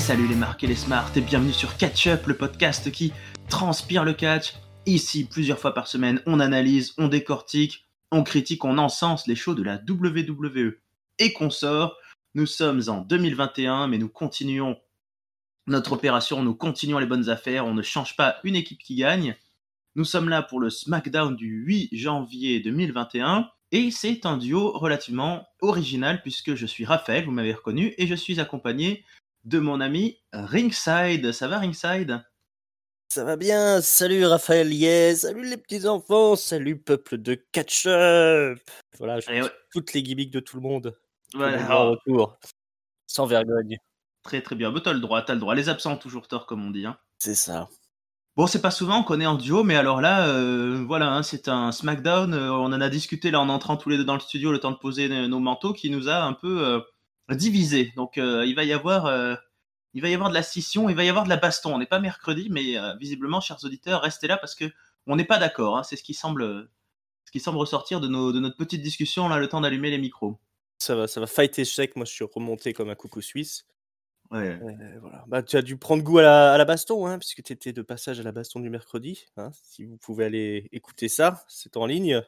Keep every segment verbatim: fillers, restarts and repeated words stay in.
Salut les marques et les smarts et bienvenue sur Catch Up, le podcast qui transpire le catch. Ici, plusieurs fois par semaine, on analyse, on décortique, on critique, on encense les shows de la W W E et consorts. Nous sommes en deux mille vingt et un, mais nous continuons notre opération, nous continuons les bonnes affaires, on ne change pas une équipe qui gagne. Nous sommes là pour le SmackDown du huit janvier deux mille vingt et un et c'est un duo relativement original puisque je suis Raphaël, vous m'avez reconnu, et je suis accompagné de mon ami Ringside. Ça va Ringside ? Ça va bien, salut Raphaël, yes, salut les petits enfants, salut peuple de catch-up. Voilà, je ouais. toutes les gimmicks de tout le monde. Voilà, tout le monde en retour, sans vergogne. Très très bien, bah, t'as le droit, t'as le droit. Les absents ont toujours tort, comme on dit. Hein. C'est ça. Bon, c'est pas souvent qu'on est en duo, mais alors là, euh, voilà, hein, c'est un SmackDown. Euh, on en a discuté là en entrant tous les deux dans le studio, le temps de poser nos manteaux, qui nous a un peu euh, divisés. Donc, euh, il va y avoir, euh, il va y avoir de la scission, il va y avoir de la baston. On n'est pas mercredi, mais euh, visiblement, chers auditeurs, restez là parce que on n'est pas d'accord. Hein, c'est ce qui semble, ce qui semble ressortir de nos, de notre petite discussion là, le temps d'allumer les micros. Ça va, ça va fight échec. Moi, je suis remonté comme un coucou suisse. Ouais. Euh, voilà. Bah, tu as dû prendre goût à la, à la baston, hein, puisque tu étais de passage à la baston du mercredi. Hein, si vous pouvez aller écouter ça, c'est en ligne.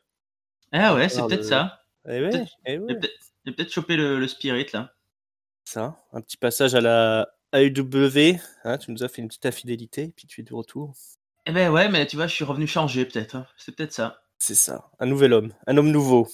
Ah ouais, c'est peut-être le... ça. Eh ouais, Peut-être, eh ouais. peut-être, peut-être choper le, le spirit là. Ça, un petit passage à la A E W, hein, tu nous as fait une petite infidélité, puis tu es de retour. Eh ben ouais, mais tu vois, je suis revenu changer peut-être. Hein. C'est peut-être ça. C'est ça, un nouvel homme, un homme nouveau.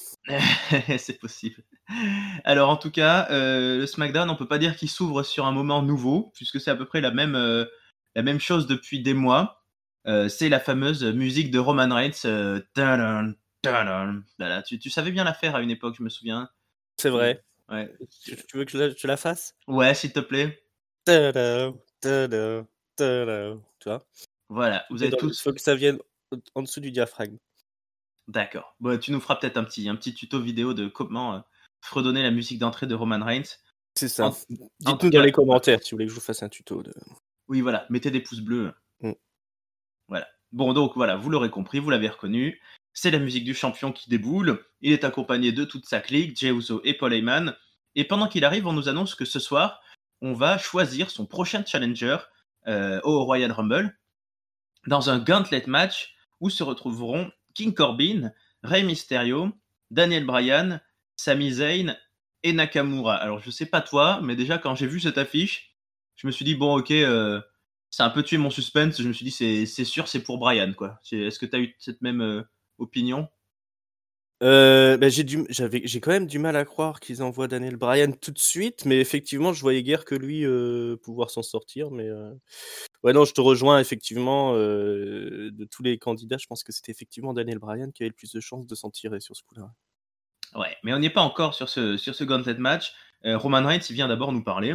C'est possible. Alors en tout cas, euh, le SmackDown, on peut pas dire qu'il s'ouvre sur un moment nouveau, puisque c'est à peu près la même, euh, la même chose depuis des mois. Euh, c'est la fameuse musique de Roman Reigns. Euh, tadam, tadam. Voilà, tu, tu savais bien la faire à une époque, je me souviens. C'est vrai. Ouais. Tu, tu veux que je la, je la fasse? Ouais, s'il te plaît. Tada, tada, tada. Tu vois? Voilà, vous avez Il tous. faut que ça vienne en dessous du diaphragme. D'accord. Bon, tu nous feras peut-être un petit, un petit tuto vidéo de comment euh, fredonner la musique d'entrée de Roman Reigns. C'est ça. En, en Dites-nous tout dans cas, les commentaires si vous voulez que je vous fasse un tuto. De... oui, voilà, mettez des pouces bleus. Mm. Voilà. Bon, donc voilà, vous l'aurez compris, vous l'avez reconnu. C'est la musique du champion qui déboule. Il est accompagné de toute sa clique, Jey Uso et Paul Heyman. Et pendant qu'il arrive, on nous annonce que ce soir, on va choisir son prochain challenger euh, au Royal Rumble dans un gauntlet match où se retrouveront King Corbin, Rey Mysterio, Daniel Bryan, Sami Zayn et Nakamura. Alors je sais pas toi, mais déjà quand j'ai vu cette affiche, je me suis dit bon ok, euh, c'est un peu tué mon suspense. Je me suis dit c'est, c'est sûr c'est pour Bryan quoi. C'est, est-ce que tu as eu cette même euh, opinion ? Euh, bah, j'ai, du, j'avais, j'ai quand même du mal à croire qu'ils envoient Daniel Bryan tout de suite, mais effectivement, je voyais guère que lui euh, pouvoir s'en sortir. Mais euh... ouais, non, je te rejoins effectivement. Euh, de tous les candidats, je pense que c'était effectivement Daniel Bryan qui avait le plus de chances de s'en tirer sur ce coup-là. Ouais, mais on n'y est pas encore sur ce, sur ce gauntlet match. Euh, Roman Reigns il vient d'abord nous parler.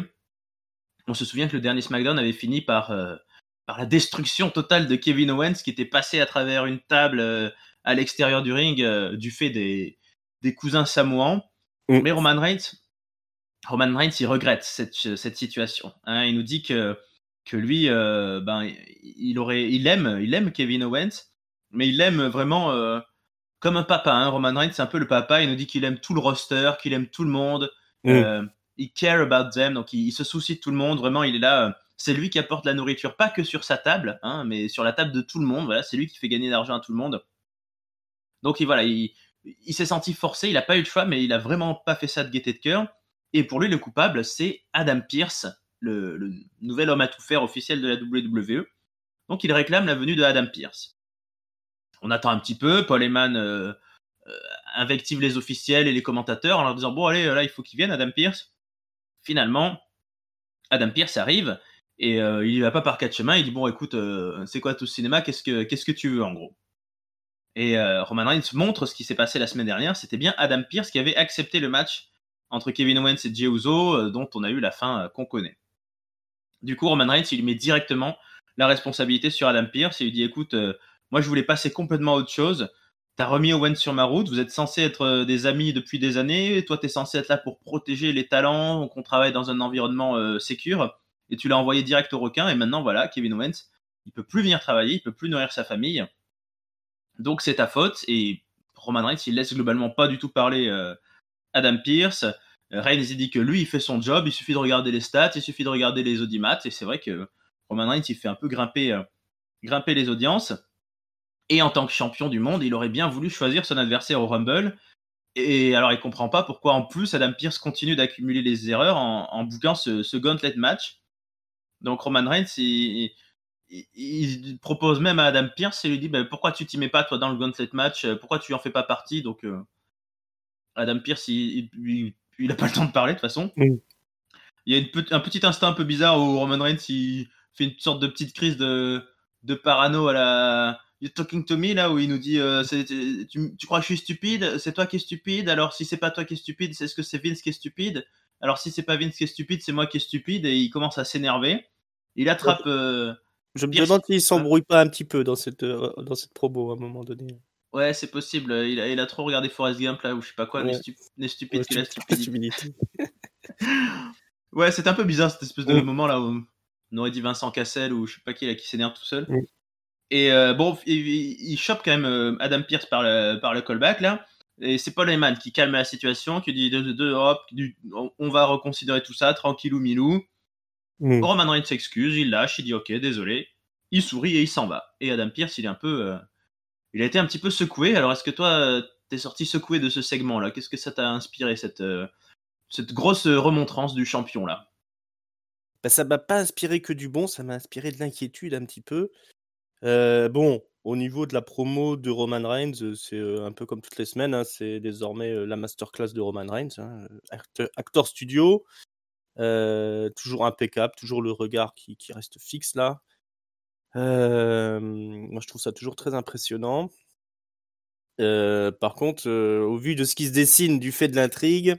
On se souvient que le dernier SmackDown avait fini par, euh, par la destruction totale de Kevin Owens qui était passé à travers une table euh, à l'extérieur du ring euh, du fait des, des cousins samoans. Mm. Mais Roman Reigns, Roman Reigns, il regrette cette, cette situation. Hein. Il nous dit que, que lui, euh, ben, il, aurait, il, aime, il aime Kevin Owens, mais il l'aime vraiment euh, comme un papa. Hein. Roman Reigns, c'est un peu le papa. Il nous dit qu'il aime tout le roster, qu'il aime tout le monde. Mm. Euh, il care about them, donc il, il se soucie de tout le monde. Vraiment, il est là. Euh, c'est lui qui apporte la nourriture, pas que sur sa table, hein, mais sur la table de tout le monde. Voilà, c'est lui qui fait gagner de l'argent à tout le monde. Donc il, voilà, il, il s'est senti forcé. Il n'a pas eu le choix, mais il a vraiment pas fait ça de gaieté de cœur. Et pour lui, le coupable, c'est Adam Pearce, le, le nouvel homme à tout faire officiel de la W W E. Donc il réclame la venue de Adam Pearce. On attend un petit peu. Paul Heyman euh, euh, invective les officiels et les commentateurs en leur disant bon allez là il faut qu'il vienne Adam Pearce. Finalement Adam Pearce arrive et euh, il y va pas par quatre chemins. Il dit bon écoute euh, c'est quoi tout ce cinéma, qu'est-ce que qu'est-ce que tu veux en gros. Et euh, Roman Reigns montre ce qui s'est passé la semaine dernière. C'était bien Adam Pearce qui avait accepté le match entre Kevin Owens et Jey Uso euh, dont on a eu la fin euh, qu'on connaît. Du coup Roman Reigns il lui met directement la responsabilité sur Adam Pearce et il lui dit écoute euh, moi je voulais passer complètement à autre chose. T'as remis Owens sur ma route, vous êtes censés être des amis depuis des années, toi t'es censé être là pour protéger les talents, qu'on travaille dans un environnement euh, sécure, et tu l'as envoyé direct au requin, et maintenant voilà, Kevin Owens, il peut plus venir travailler, il peut plus nourrir sa famille, donc c'est ta faute, et Roman Reigns il laisse globalement pas du tout parler euh, Adam Pearce, Euh, Reigns il dit que lui il fait son job, il suffit de regarder les stats, il suffit de regarder les audimats, et c'est vrai que Roman Reigns il fait un peu grimper, euh, grimper les audiences. Et en tant que champion du monde, il aurait bien voulu choisir son adversaire au Rumble. Et alors il comprend pas pourquoi en plus Adam Pearce continue d'accumuler les erreurs en, en bouquant ce, ce gauntlet match. Donc Roman Reigns il, il, il propose même à Adam Pearce et lui dit bah, pourquoi tu t'y mets pas toi dans le gauntlet match, pourquoi tu en fais pas partie. Donc euh, Adam Pearce il, il, il a pas le temps de parler de toute façon. Mm. Il y a une, un petit instant un peu bizarre où Roman Reigns il fait une sorte de petite crise de, de parano à la You talking to me là où il nous dit euh, c'est, tu, tu crois que je suis stupide, c'est toi qui es stupide, alors si c'est pas toi qui es stupide, c'est ce que c'est Vince qui est stupide, alors si c'est pas Vince qui est stupide, c'est moi qui est stupide, et il commence à s'énerver. Il attrape euh, Je me Pierce. demande s'il s'embrouille pas un petit peu dans cette, euh, dans cette promo à un moment donné. Ouais, c'est possible, il a, il a trop regardé Forrest Gump là, ou je sais pas quoi, Ouais. n'est, stu- n'est stupide Ouais, que la stupidité. Ouais, c'est un peu bizarre cette espèce de Mm. moment là où on aurait dit Vincent Cassel ou je sais pas qui là qui s'énerve tout seul. Mm. Et euh, bon, il, il chope quand même euh, Adam Pearce par le, par le callback là. Et c'est Paul Heyman qui calme la situation, qui dit de, de, de, hop, du, on va reconsidérer tout ça, tranquillou milou. Mm. Roman Reigns s'excuse, il lâche, il dit ok, désolé. Il sourit et il s'en va. Et Adam Pearce, il est un peu, euh, il a été un petit peu secoué. Alors est-ce que toi, euh, t'es sorti secoué de ce segment là? Qu'est-ce que ça t'a inspiré cette, euh, cette grosse remontrance du champion là? Bah, ça m'a pas inspiré que du bon, ça m'a inspiré de l'inquiétude un petit peu. Euh, bon, au niveau de la promo de Roman Reigns, c'est euh, un peu comme toutes les semaines, hein, c'est désormais euh, la masterclass de Roman Reigns, hein, acteur, acteur studio, euh, toujours impeccable, toujours le regard qui, qui reste fixe là. Euh, moi, je trouve ça toujours très impressionnant. Euh, par contre, euh, au vu de ce qui se dessine du fait de l'intrigue,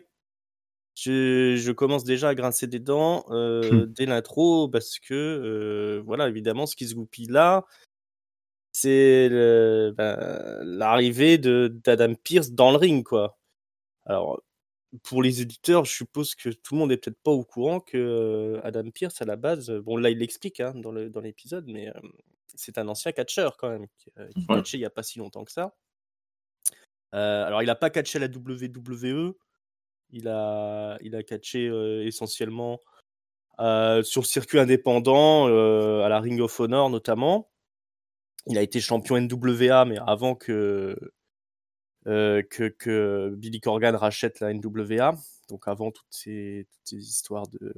je, je commence déjà à grincer des dents euh, dès l'intro parce que, euh, voilà, évidemment, ce qui se goupille là, c'est le, ben, l'arrivée de, d'Adam Pearce dans le ring, quoi. Alors, pour les éditeurs, je suppose que tout le monde est peut-être pas au courant que euh, Adam Pearce, à la base, bon, là, il l'explique hein, dans, le, dans l'épisode, mais euh, c'est un ancien catcheur quand même, qui, euh, qui Ouais. catchait il y a pas si longtemps que ça. Euh, alors, il a pas catché la W W E, il a, il a catché euh, essentiellement euh, sur le circuit indépendant, euh, à la Ring of Honor notamment. Il a été champion N W A, mais avant que, euh, que, que Billy Corgan rachète la N W A, donc avant toutes ces, toutes ces histoires de,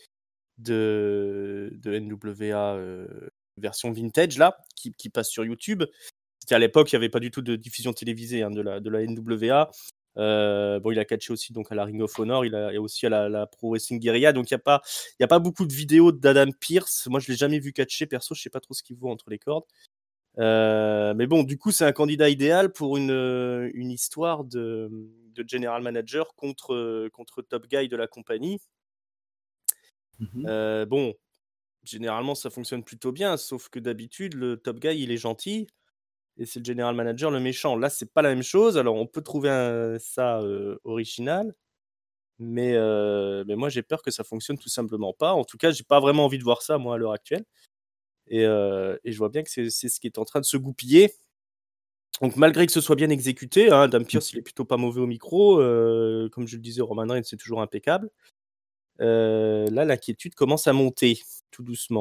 de, de N W A euh, version vintage là, qui, qui passe sur YouTube. C'était à l'époque, il n'y avait pas du tout de diffusion télévisée hein, de, la, de la N W A. Euh, bon, il a catché aussi donc à la Ring of Honor, il a et aussi à la, la Pro Wrestling Guerrilla. Donc il y a pas, il y a pas beaucoup de vidéos d'Adam Pearce. Moi, je l'ai jamais vu catcher perso. Je sais pas trop ce qu'il vaut entre les cordes. Euh, mais bon, du coup, c'est un candidat idéal pour une une histoire de, de general manager contre contre top guy de la compagnie. Mm-hmm. Euh, bon, généralement, ça fonctionne plutôt bien, sauf que d'habitude, le top guy, il est gentil. Et c'est le general manager le méchant. Là, c'est pas la même chose. Alors, on peut trouver un, ça euh, original, mais, euh, mais moi, j'ai peur que ça fonctionne tout simplement pas. En tout cas, j'ai pas vraiment envie de voir ça, moi, à l'heure actuelle. Et, euh, et je vois bien que c'est, c'est ce qui est en train de se goupiller. Donc, malgré que ce soit bien exécuté, hein, Adam Pearce, il est plutôt pas mauvais au micro. Euh, comme je le disais, Roman Reigns, c'est toujours impeccable. Euh, là, l'inquiétude commence à monter, tout doucement.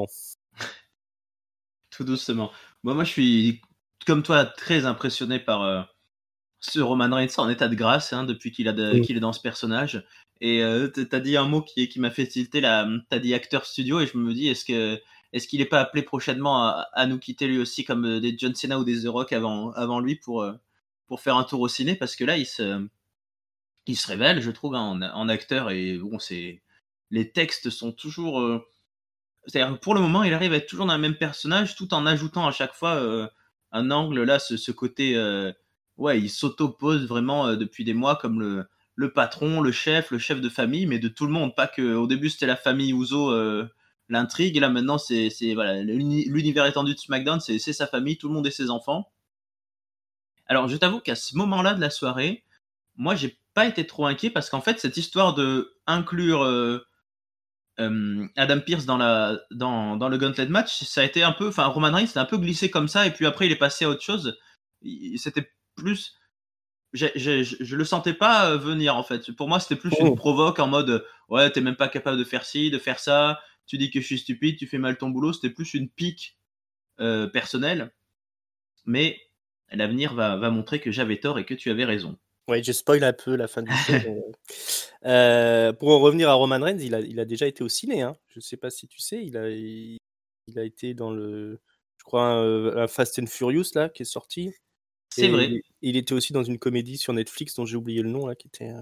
Tout doucement. Moi, moi, je suis, comme toi, très impressionné par euh, ce Roman Reigns en état de grâce hein, depuis qu'il, a de, Mm. qu'il est dans ce personnage. Et euh, t'as dit un mot qui, qui m'a fait tilter, là, t'as dit acteur studio, et je me dis, est-ce, que, est-ce qu'il n'est pas appelé prochainement à, à nous quitter lui aussi, comme des John Cena ou des The Rock avant, avant lui, pour, euh, pour faire un tour au ciné, parce que là, il se, il se révèle, je trouve, hein, en, en acteur, et bon, c'est, les textes sont toujours... Euh, c'est-à-dire pour le moment, il arrive à être toujours dans le même personnage, tout en ajoutant à chaque fois euh, un angle, là, ce, ce côté... Euh, ouais, il s'auto-pose vraiment euh, depuis des mois comme le, le patron, le chef, le chef de famille, mais de tout le monde. Pas que au début, c'était la famille Ouzo, euh, l'intrigue, et là, maintenant, c'est, c'est voilà, l'uni- l'univers étendu de SmackDown, c'est, c'est sa famille, tout le monde et ses enfants. Alors, je t'avoue qu'à ce moment-là de la soirée, moi, j'ai pas été trop inquiet, parce qu'en fait, cette histoire de inclure... Euh, euh, Adam Pearce dans, la, dans, dans le Gauntlet match, ça a été un peu, enfin Roman Reigns s'est un peu glissé comme ça et puis après il est passé à autre chose. Il- C'était plus j'ai, j'ai, je le sentais pas euh, venir en fait. Pour moi, c'était plus une Oh. provoque en mode ouais, t'es même pas capable de faire ci, de faire ça. Tu dis que je suis stupide, tu fais mal ton boulot. C'était plus une pique euh, personnelle. Mais l'avenir va, va montrer que j'avais tort et que tu avais raison. Ouais, je spoil un peu la fin du show. mais, euh, pour en revenir à Roman Reigns, il a, il a déjà été au ciné. Hein. Je sais pas si tu sais, il a, il, il a été dans le, je crois, un, un Fast and Furious là qui est sorti. C'est Et vrai. il, il était aussi dans une comédie sur Netflix dont j'ai oublié le nom là, qui était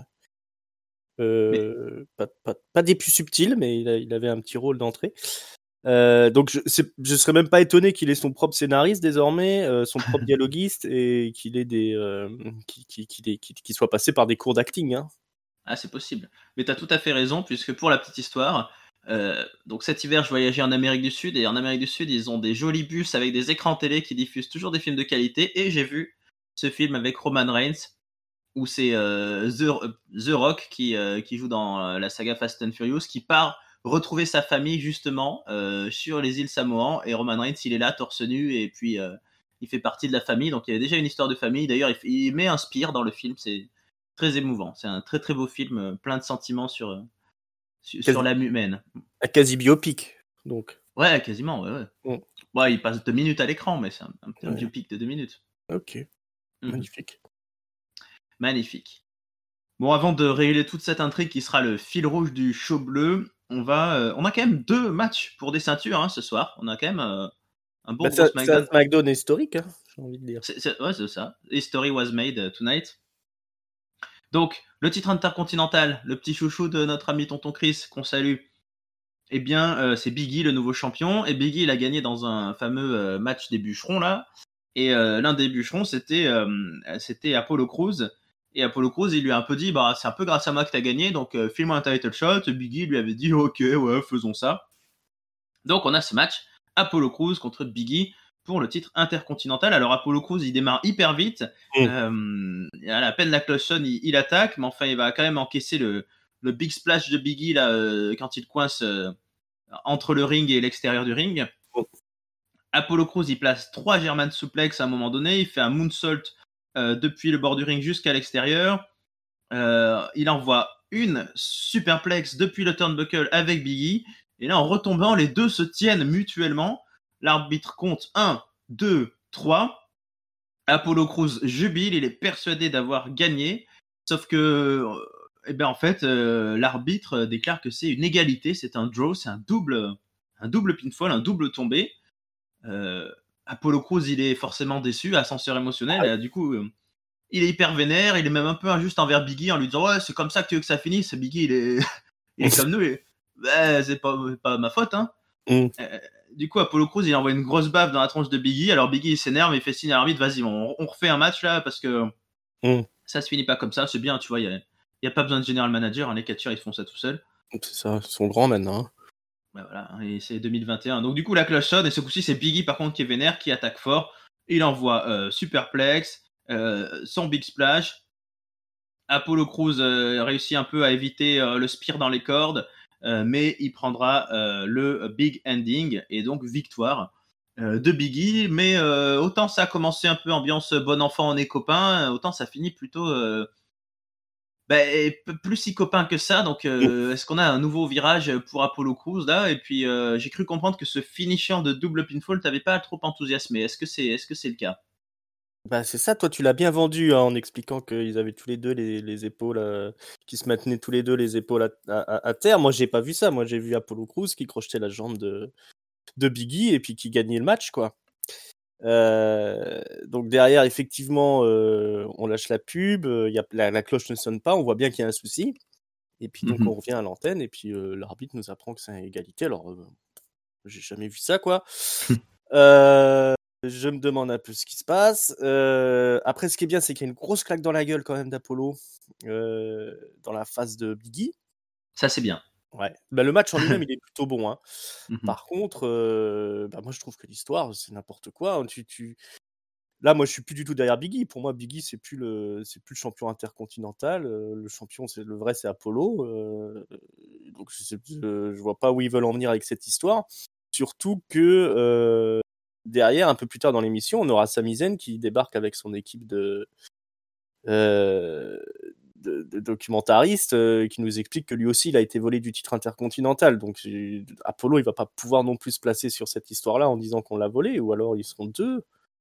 Mais euh, pas, pas, pas des plus subtils, mais il, a, il avait un petit rôle d'entrée. Euh, donc je, c'est, je serais même pas étonné qu'il ait son propre scénariste désormais, euh, son propre dialoguiste et qu'il ait des, euh, qu'il, qu'il, qu'il ait- qu'il- qu'il soit passé par des cours d'acting. Hein. ah, c'est possible. Mais tu as tout à fait raison, puisque pour la petite histoire, euh, donc cet hiver, je voyageais en Amérique du Sud, et en Amérique du Sud, ils ont des jolis bus avec des écrans télé qui diffusent toujours des films de qualité, et j'ai vu ce film avec Roman Reigns, où c'est euh, The, The Rock qui, euh, qui joue dans euh, la saga Fast and Furious, qui part retrouver sa famille justement euh, sur les îles Samoan, et Roman Reigns, il est là, torse nu, et puis euh, il fait partie de la famille, donc il y avait déjà une histoire de famille. D'ailleurs, il, il met un spire dans le film, c'est très émouvant. C'est un très très beau film, euh, plein de sentiments sur, euh, sur, sur Quasi, l'âme humaine. un quasi biopic. Donc, Ouais, quasiment, ouais, ouais. mm, Ouais, il passe deux minutes à l'écran, mais c'est un, un, un ouais. biopic de deux minutes. Ok, Mhm. magnifique. Magnifique. Bon, avant de révéler toute cette intrigue qui sera le fil rouge du show bleu, on va, euh, on a quand même deux matchs pour des ceintures hein, ce soir. On a quand même euh, un bon Bah, gros ça, c'est un SmackDown. SmackDown historique, hein, j'ai envie de dire. C'est, c'est- ouais, c'est ça. History was made uh, tonight. Donc, le titre intercontinental, le petit chouchou de notre ami Tonton Chris, qu'on salue, eh bien, euh, c'est Biggie, le nouveau champion. Et Biggie, il a gagné dans un fameux euh, match des bûcherons, là. Et euh, l'un des bûcherons, c'était, euh, c'était Apollo Crews. Et Apollo Crews, il lui a un peu dit, bah, c'est un peu grâce à moi que t'as gagné, donc euh, file-moi un title shot. Et Biggie lui avait dit, ok, ouais, faisons ça. Donc, on a ce match, Apollo Crews contre Biggie, pour le titre intercontinental. Alors, Apollo Crews, il démarre hyper vite. Mm. Euh, à la peine la cloche sonne, il, il attaque, mais enfin, il va quand même encaisser le, le big splash de Biggie, là, euh, quand il coince... Euh, entre le ring et l'extérieur du ring. Apollo Crews, il place trois German suplex à un moment donné. Il fait un moonsault euh, depuis le bord du ring jusqu'à l'extérieur. Euh, il envoie une superplex depuis le turnbuckle avec Biggie. Et là, en retombant, les deux se tiennent mutuellement. L'arbitre compte un, deux, trois. Apollo Crews jubile. Il est persuadé d'avoir gagné. Sauf que, eh ben, en fait, euh, l'arbitre déclare que c'est une égalité. C'est un draw. C'est un double, un double pinfall, un double tombé. Euh, Apollo Crews, il est forcément déçu, ascenseur émotionnel. Ah, Et, du coup, euh, il est hyper vénère. Il est même un peu injuste envers Biggie en lui disant ouais, c'est comme ça que tu veux que ça finisse. Biggie, il est, il est comme nous. Et, bah, c'est pas, pas ma faute. Hein. mm. Euh, du coup, Apollo Crews, il envoie une grosse baffe dans la tronche de Biggie. Alors Biggie, il s'énerve, il fait signe à l'arbitre vas-y, on, on refait un match là parce que Mm. ça se finit pas comme ça. C'est bien, tu vois. Il n'y a, a, pas besoin de general manager. Hein, les catcheurs, ils font ça tout seuls. C'est ça, ils sont grands maintenant. Hein. Bah voilà, et c'est deux mille vingt et un. Donc du coup, la cloche sonne, et ce coup-ci, c'est Biggie, par contre, qui est vénère, qui attaque fort. Il envoie euh, Superplex, euh, son Big Splash. Apollo Crews euh, réussit un peu à éviter euh, le spear dans les cordes, euh, mais il prendra euh, le Big Ending, et donc victoire euh, de Biggie. Mais euh, autant ça a commencé un peu ambiance bon enfant, on est copains, autant ça finit plutôt... Euh, bah, plus si copain que ça, donc Mm. euh, est-ce qu'on a un nouveau virage pour Apollo Crews là? Et puis euh, j'ai cru comprendre que ce finisher de double pinfall t'avait pas trop enthousiasmé. Est-ce que c'est est-ce que c'est le cas? Bah, c'est ça, toi tu l'as bien vendu hein, en expliquant qu'ils avaient tous les deux les, les épaules, euh, qui se maintenaient tous les deux les épaules à, à, à terre. Moi j'ai pas vu ça, moi j'ai vu Apollo Crews qui crochetait la jambe de, de Biggie et puis qui gagnait le match quoi. Euh, donc derrière effectivement euh, on lâche la pub, euh, y a, la, la cloche ne sonne pas, on voit bien qu'il y a un souci. Et puis donc Mhm. on revient à l'antenne et puis euh, l'arbitre nous apprend que c'est une égalité. Alors euh, j'ai jamais vu ça quoi. euh, je me demande un peu ce qui se passe. Euh, après ce qui est bien c'est qu'il y a une grosse claque dans la gueule quand même d'Apollo euh, dans la face de Biggie. Ça c'est bien. Ouais. Bah, le match en lui-même il est plutôt bon. Hein. Mhm. Par contre, euh, bah, moi je trouve que l'histoire c'est n'importe quoi. Hein. Tu, tu... Là, moi, je suis plus du tout derrière Biggie. Pour moi, Biggie, c'est plus le, c'est plus le champion intercontinental. Euh, le champion, c'est le vrai, c'est Apollo. Euh, donc, je, sais, je, je vois pas où ils veulent en venir avec cette histoire. Surtout que euh, derrière, un peu plus tard dans l'émission, on aura Sami Zayn qui débarque avec son équipe de euh, de, de documentariste euh, qui nous explique que lui aussi il a été volé du titre intercontinental. Donc j'ai- Apollo il va pas pouvoir non plus se placer sur cette histoire-là en disant qu'on l'a volé, ou alors ils seront deux.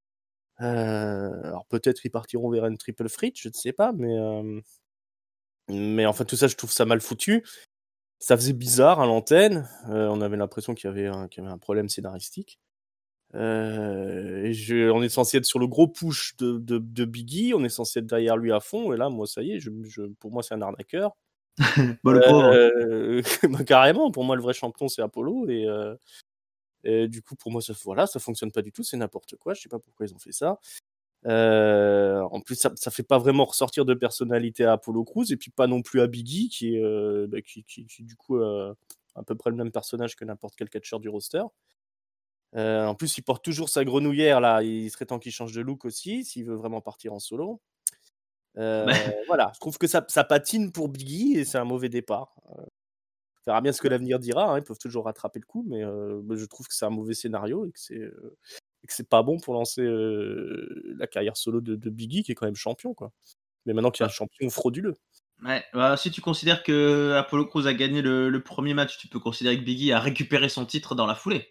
Euh, alors peut-être qu'ils partiront vers une triple threat, je ne sais pas, mais euh, mais enfin tout ça je trouve ça mal foutu. Ça faisait bizarre à l'antenne. Euh, on avait l'impression qu'il y avait un, qu'il y avait un problème scénaristique. Euh, et je, on est censé être sur le gros push de, de, de Biggie, on est censé être derrière lui à fond, et là, moi, ça y est, je, je, pour moi, c'est un arnaqueur. Bon, le pauvre. Euh, bah, carrément, pour moi, le vrai champion, c'est Apollo, et, euh, et du coup, pour moi, ça, voilà, ça fonctionne pas du tout, c'est n'importe quoi, je sais pas pourquoi ils ont fait ça. Euh, en plus, ça, ça fait pas vraiment ressortir de personnalité à Apollo Crews, et puis pas non plus à Biggie, qui est, euh, bah, qui, qui, qui, du coup, euh, à peu près le même personnage que n'importe quel catcheur du roster. Euh, en plus, il porte toujours sa grenouillère là. Il serait temps qu'il change de look aussi, s'il veut vraiment partir en solo. Euh, Bah, voilà, je trouve que ça, ça patine pour Biggie et c'est un mauvais départ. Euh, on verra bien ce que l'avenir dira. Hein, ils peuvent toujours rattraper le coup, mais euh, je trouve que c'est un mauvais scénario et que c'est euh, et que c'est pas bon pour lancer euh, la carrière solo de, de Biggie, qui est quand même champion, quoi. Mais maintenant qu'il y a un bah, champion frauduleux. ouais, bah, si tu considères que Apollo Crews a gagné le, le premier match, tu peux considérer que Biggie a récupéré son titre dans la foulée.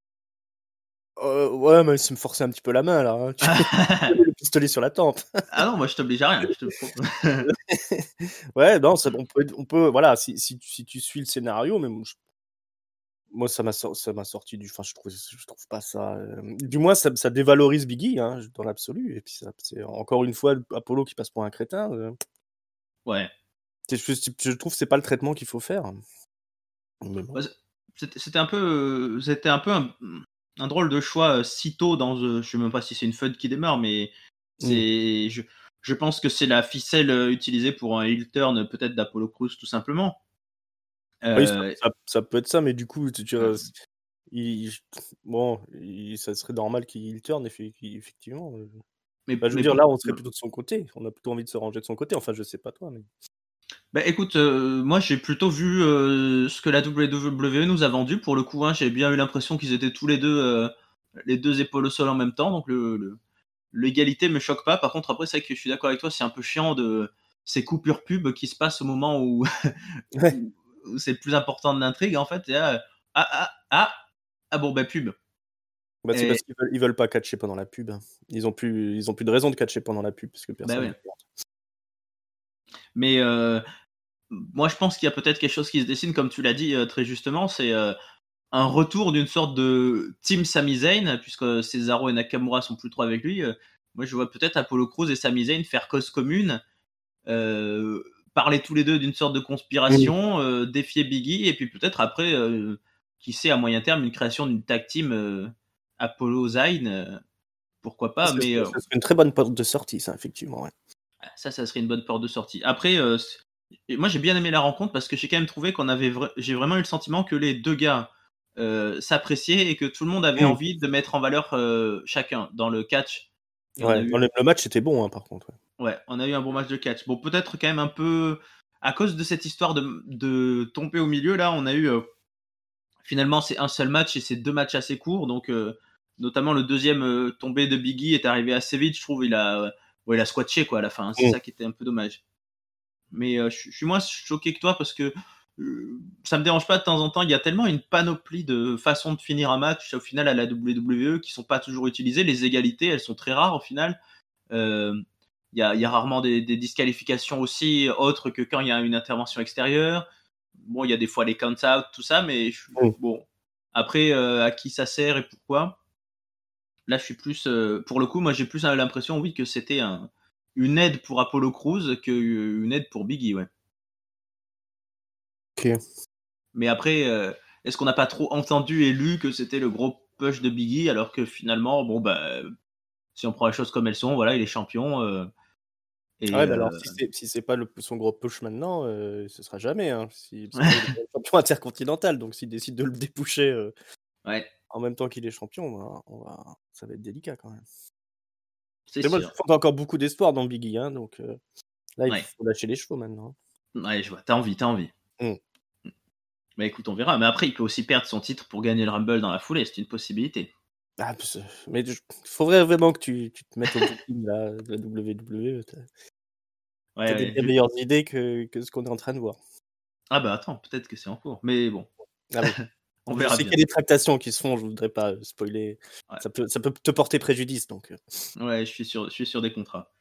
Euh, ouais, mais c'est me forcer un petit peu la main là. Hein. Tu peux le pistolet sur la tempe. Ah non, moi je t'oblige à rien. Je te propose. Ouais, non, ça, on peut, on peut, voilà, si, si, tu- si tu suis le scénario, mais moi, je- moi, ça m'a sor- ça m'a sorti du, enfin, je trouve, je trouve pas ça. euh, Du moins, ça, ça dévalorise Biggie, hein, dans l'absolu. Et puis, ça, c'est encore une fois Apollo qui passe pour un crétin. euh. Ouais. C'est- Je, je trouve que c'est pas le traitement qu'il faut faire. Mais bon. Bah, c'est- C'était c'était un peu, euh, c'était un peu un, un drôle de choix euh, si tôt dans. euh, je sais même pas si c'est une feud qui démarre, mais Mm. c'est. Je, je pense que c'est la ficelle euh, utilisée pour un heel turn peut-être d'Apollo Crews tout simplement. Oui, ça, Euh, ça- ça peut être ça, mais du coup, tu, tu- euh, il, bon, il- ça serait normal qu'il turn, effe- effectivement. euh. mais, Bah, je veux mais dire, pour- là, on serait plutôt de son côté. On a plutôt envie de se ranger de son côté. Enfin, je sais pas toi, mais. Bah écoute, euh, moi j'ai plutôt vu euh, ce que la W W E nous a vendu. Pour le coup, hein, j'ai bien eu l'impression qu'ils étaient tous les deux, euh, les deux épaules au sol en même temps. Donc le, le- l'égalité me choque pas. Par contre, après, c'est vrai que je suis d'accord avec toi, c'est un peu chiant de ces coupures pub qui se passent au moment où, Ouais. où, où c'est le plus important de l'intrigue. En fait, et là, ah ah ah ah bon bah pub. Bah, c'est Et, parce qu'ils veulent, ils veulent pas catcher pendant la pub. Hein. Ils ont plus, ils ont plus de raison de catcher pendant la pub parce que bah personne ne ouais. regarde. Mais euh, moi, je pense qu'il y a peut-être quelque chose qui se dessine, comme tu l'as dit euh, très justement. C'est euh, un retour d'une sorte de team Sami Zayn, puisque Cesaro et Nakamura sont plus trop avec lui. Euh, moi, je vois peut-être Apollo Crews et Sami Zayn faire cause commune, euh, parler tous les deux d'une sorte de Mmh. conspiration, euh, défier Biggie, et puis peut-être après, euh, qui sait, à moyen terme, une création d'une tag team euh, Apollo Zayn, euh, pourquoi pas, Ça, mais serait, euh, ça serait une très bonne porte de sortie, ça, effectivement. Ouais. ça, ça serait une bonne porte de sortie. Après, euh, et moi j'ai bien aimé la rencontre parce que j'ai quand même trouvé qu'on avait, vra- j'ai vraiment eu le sentiment que les deux gars euh, s'appréciaient et que tout le monde avait Mmh. envie de mettre en valeur euh, chacun dans le catch. Et on a Ouais. Non, eu, le, le match était bon, hein, par contre. ouais, on a eu un bon match de catch. Bon, peut-être quand même un peu à cause de cette histoire de, de tomber au milieu là, on a eu euh, finalement c'est un seul match et c'est deux matchs assez courts, donc euh, notamment le deuxième euh, tombé de Biggie est arrivé assez vite, je trouve. Il a, euh, ouais, il a squatché quoi à la fin. Hein, c'est Ouais. ça qui était un peu dommage. Mais euh, je je suis moins choqué que toi parce que euh, ça me dérange pas de temps en temps. Il y a tellement une panoplie de façons de finir un match au final à la W W E qui sont pas toujours utilisées. Les égalités, elles sont très rares au final. Euh, Il y, a, il y a rarement des, des disqualifications aussi autres que quand il y a une intervention extérieure. Bon, il y a des fois les count-out, tout ça, mais je- Mmh. bon. Après, euh, à qui ça sert et pourquoi? Là, je suis plus. Euh, pour le coup, moi, j'ai plus l'impression, oui, que c'était un, une aide pour Apollo Crews qu'une aide pour Biggie, ouais. Ok. Mais après, euh, est-ce qu'on n'a pas trop entendu et lu que c'était le gros push de Biggie alors que finalement, bon, bah, si on prend les choses comme elles sont, voilà, il est champion. Euh, et Ouais, bah alors euh, si c'est si c'est pas le, son gros push maintenant, euh, ce sera jamais. Hein, si, parce que là, il est quand même champion intercontinental, donc s'il décide de le dépoucher euh, ouais, en même temps qu'il est champion, on va, on va- ça va être délicat quand même. c'est Mais moi, je sûr. fonde encore beaucoup d'espoir dans Biggie, hein, donc euh, là, il Ouais, faut lâcher les chevaux maintenant. ouais, je vois. T'as envie, t'as envie. Mmh. Bah écoute, on verra. Mais après, il peut aussi perdre son titre pour gagner le Rumble dans la foulée. C'est une possibilité. Ah, parce- mais il faudrait vraiment que tu, tu te mettes au booking là, de la W W E. t'as- Ouais, T'as des ouais, bien je- meilleures idées que, que ce qu'on est en train de voir. Ah bah attends, peut-être que c'est en cours. Mais bon, Ah oui. on Je verra sais qu'il y a bien. des tractations qui se font, je voudrais pas euh, spoiler. Ouais, Ça peut, ça peut te porter préjudice, donc. euh. ouais, je suis sur, je suis sur des contrats.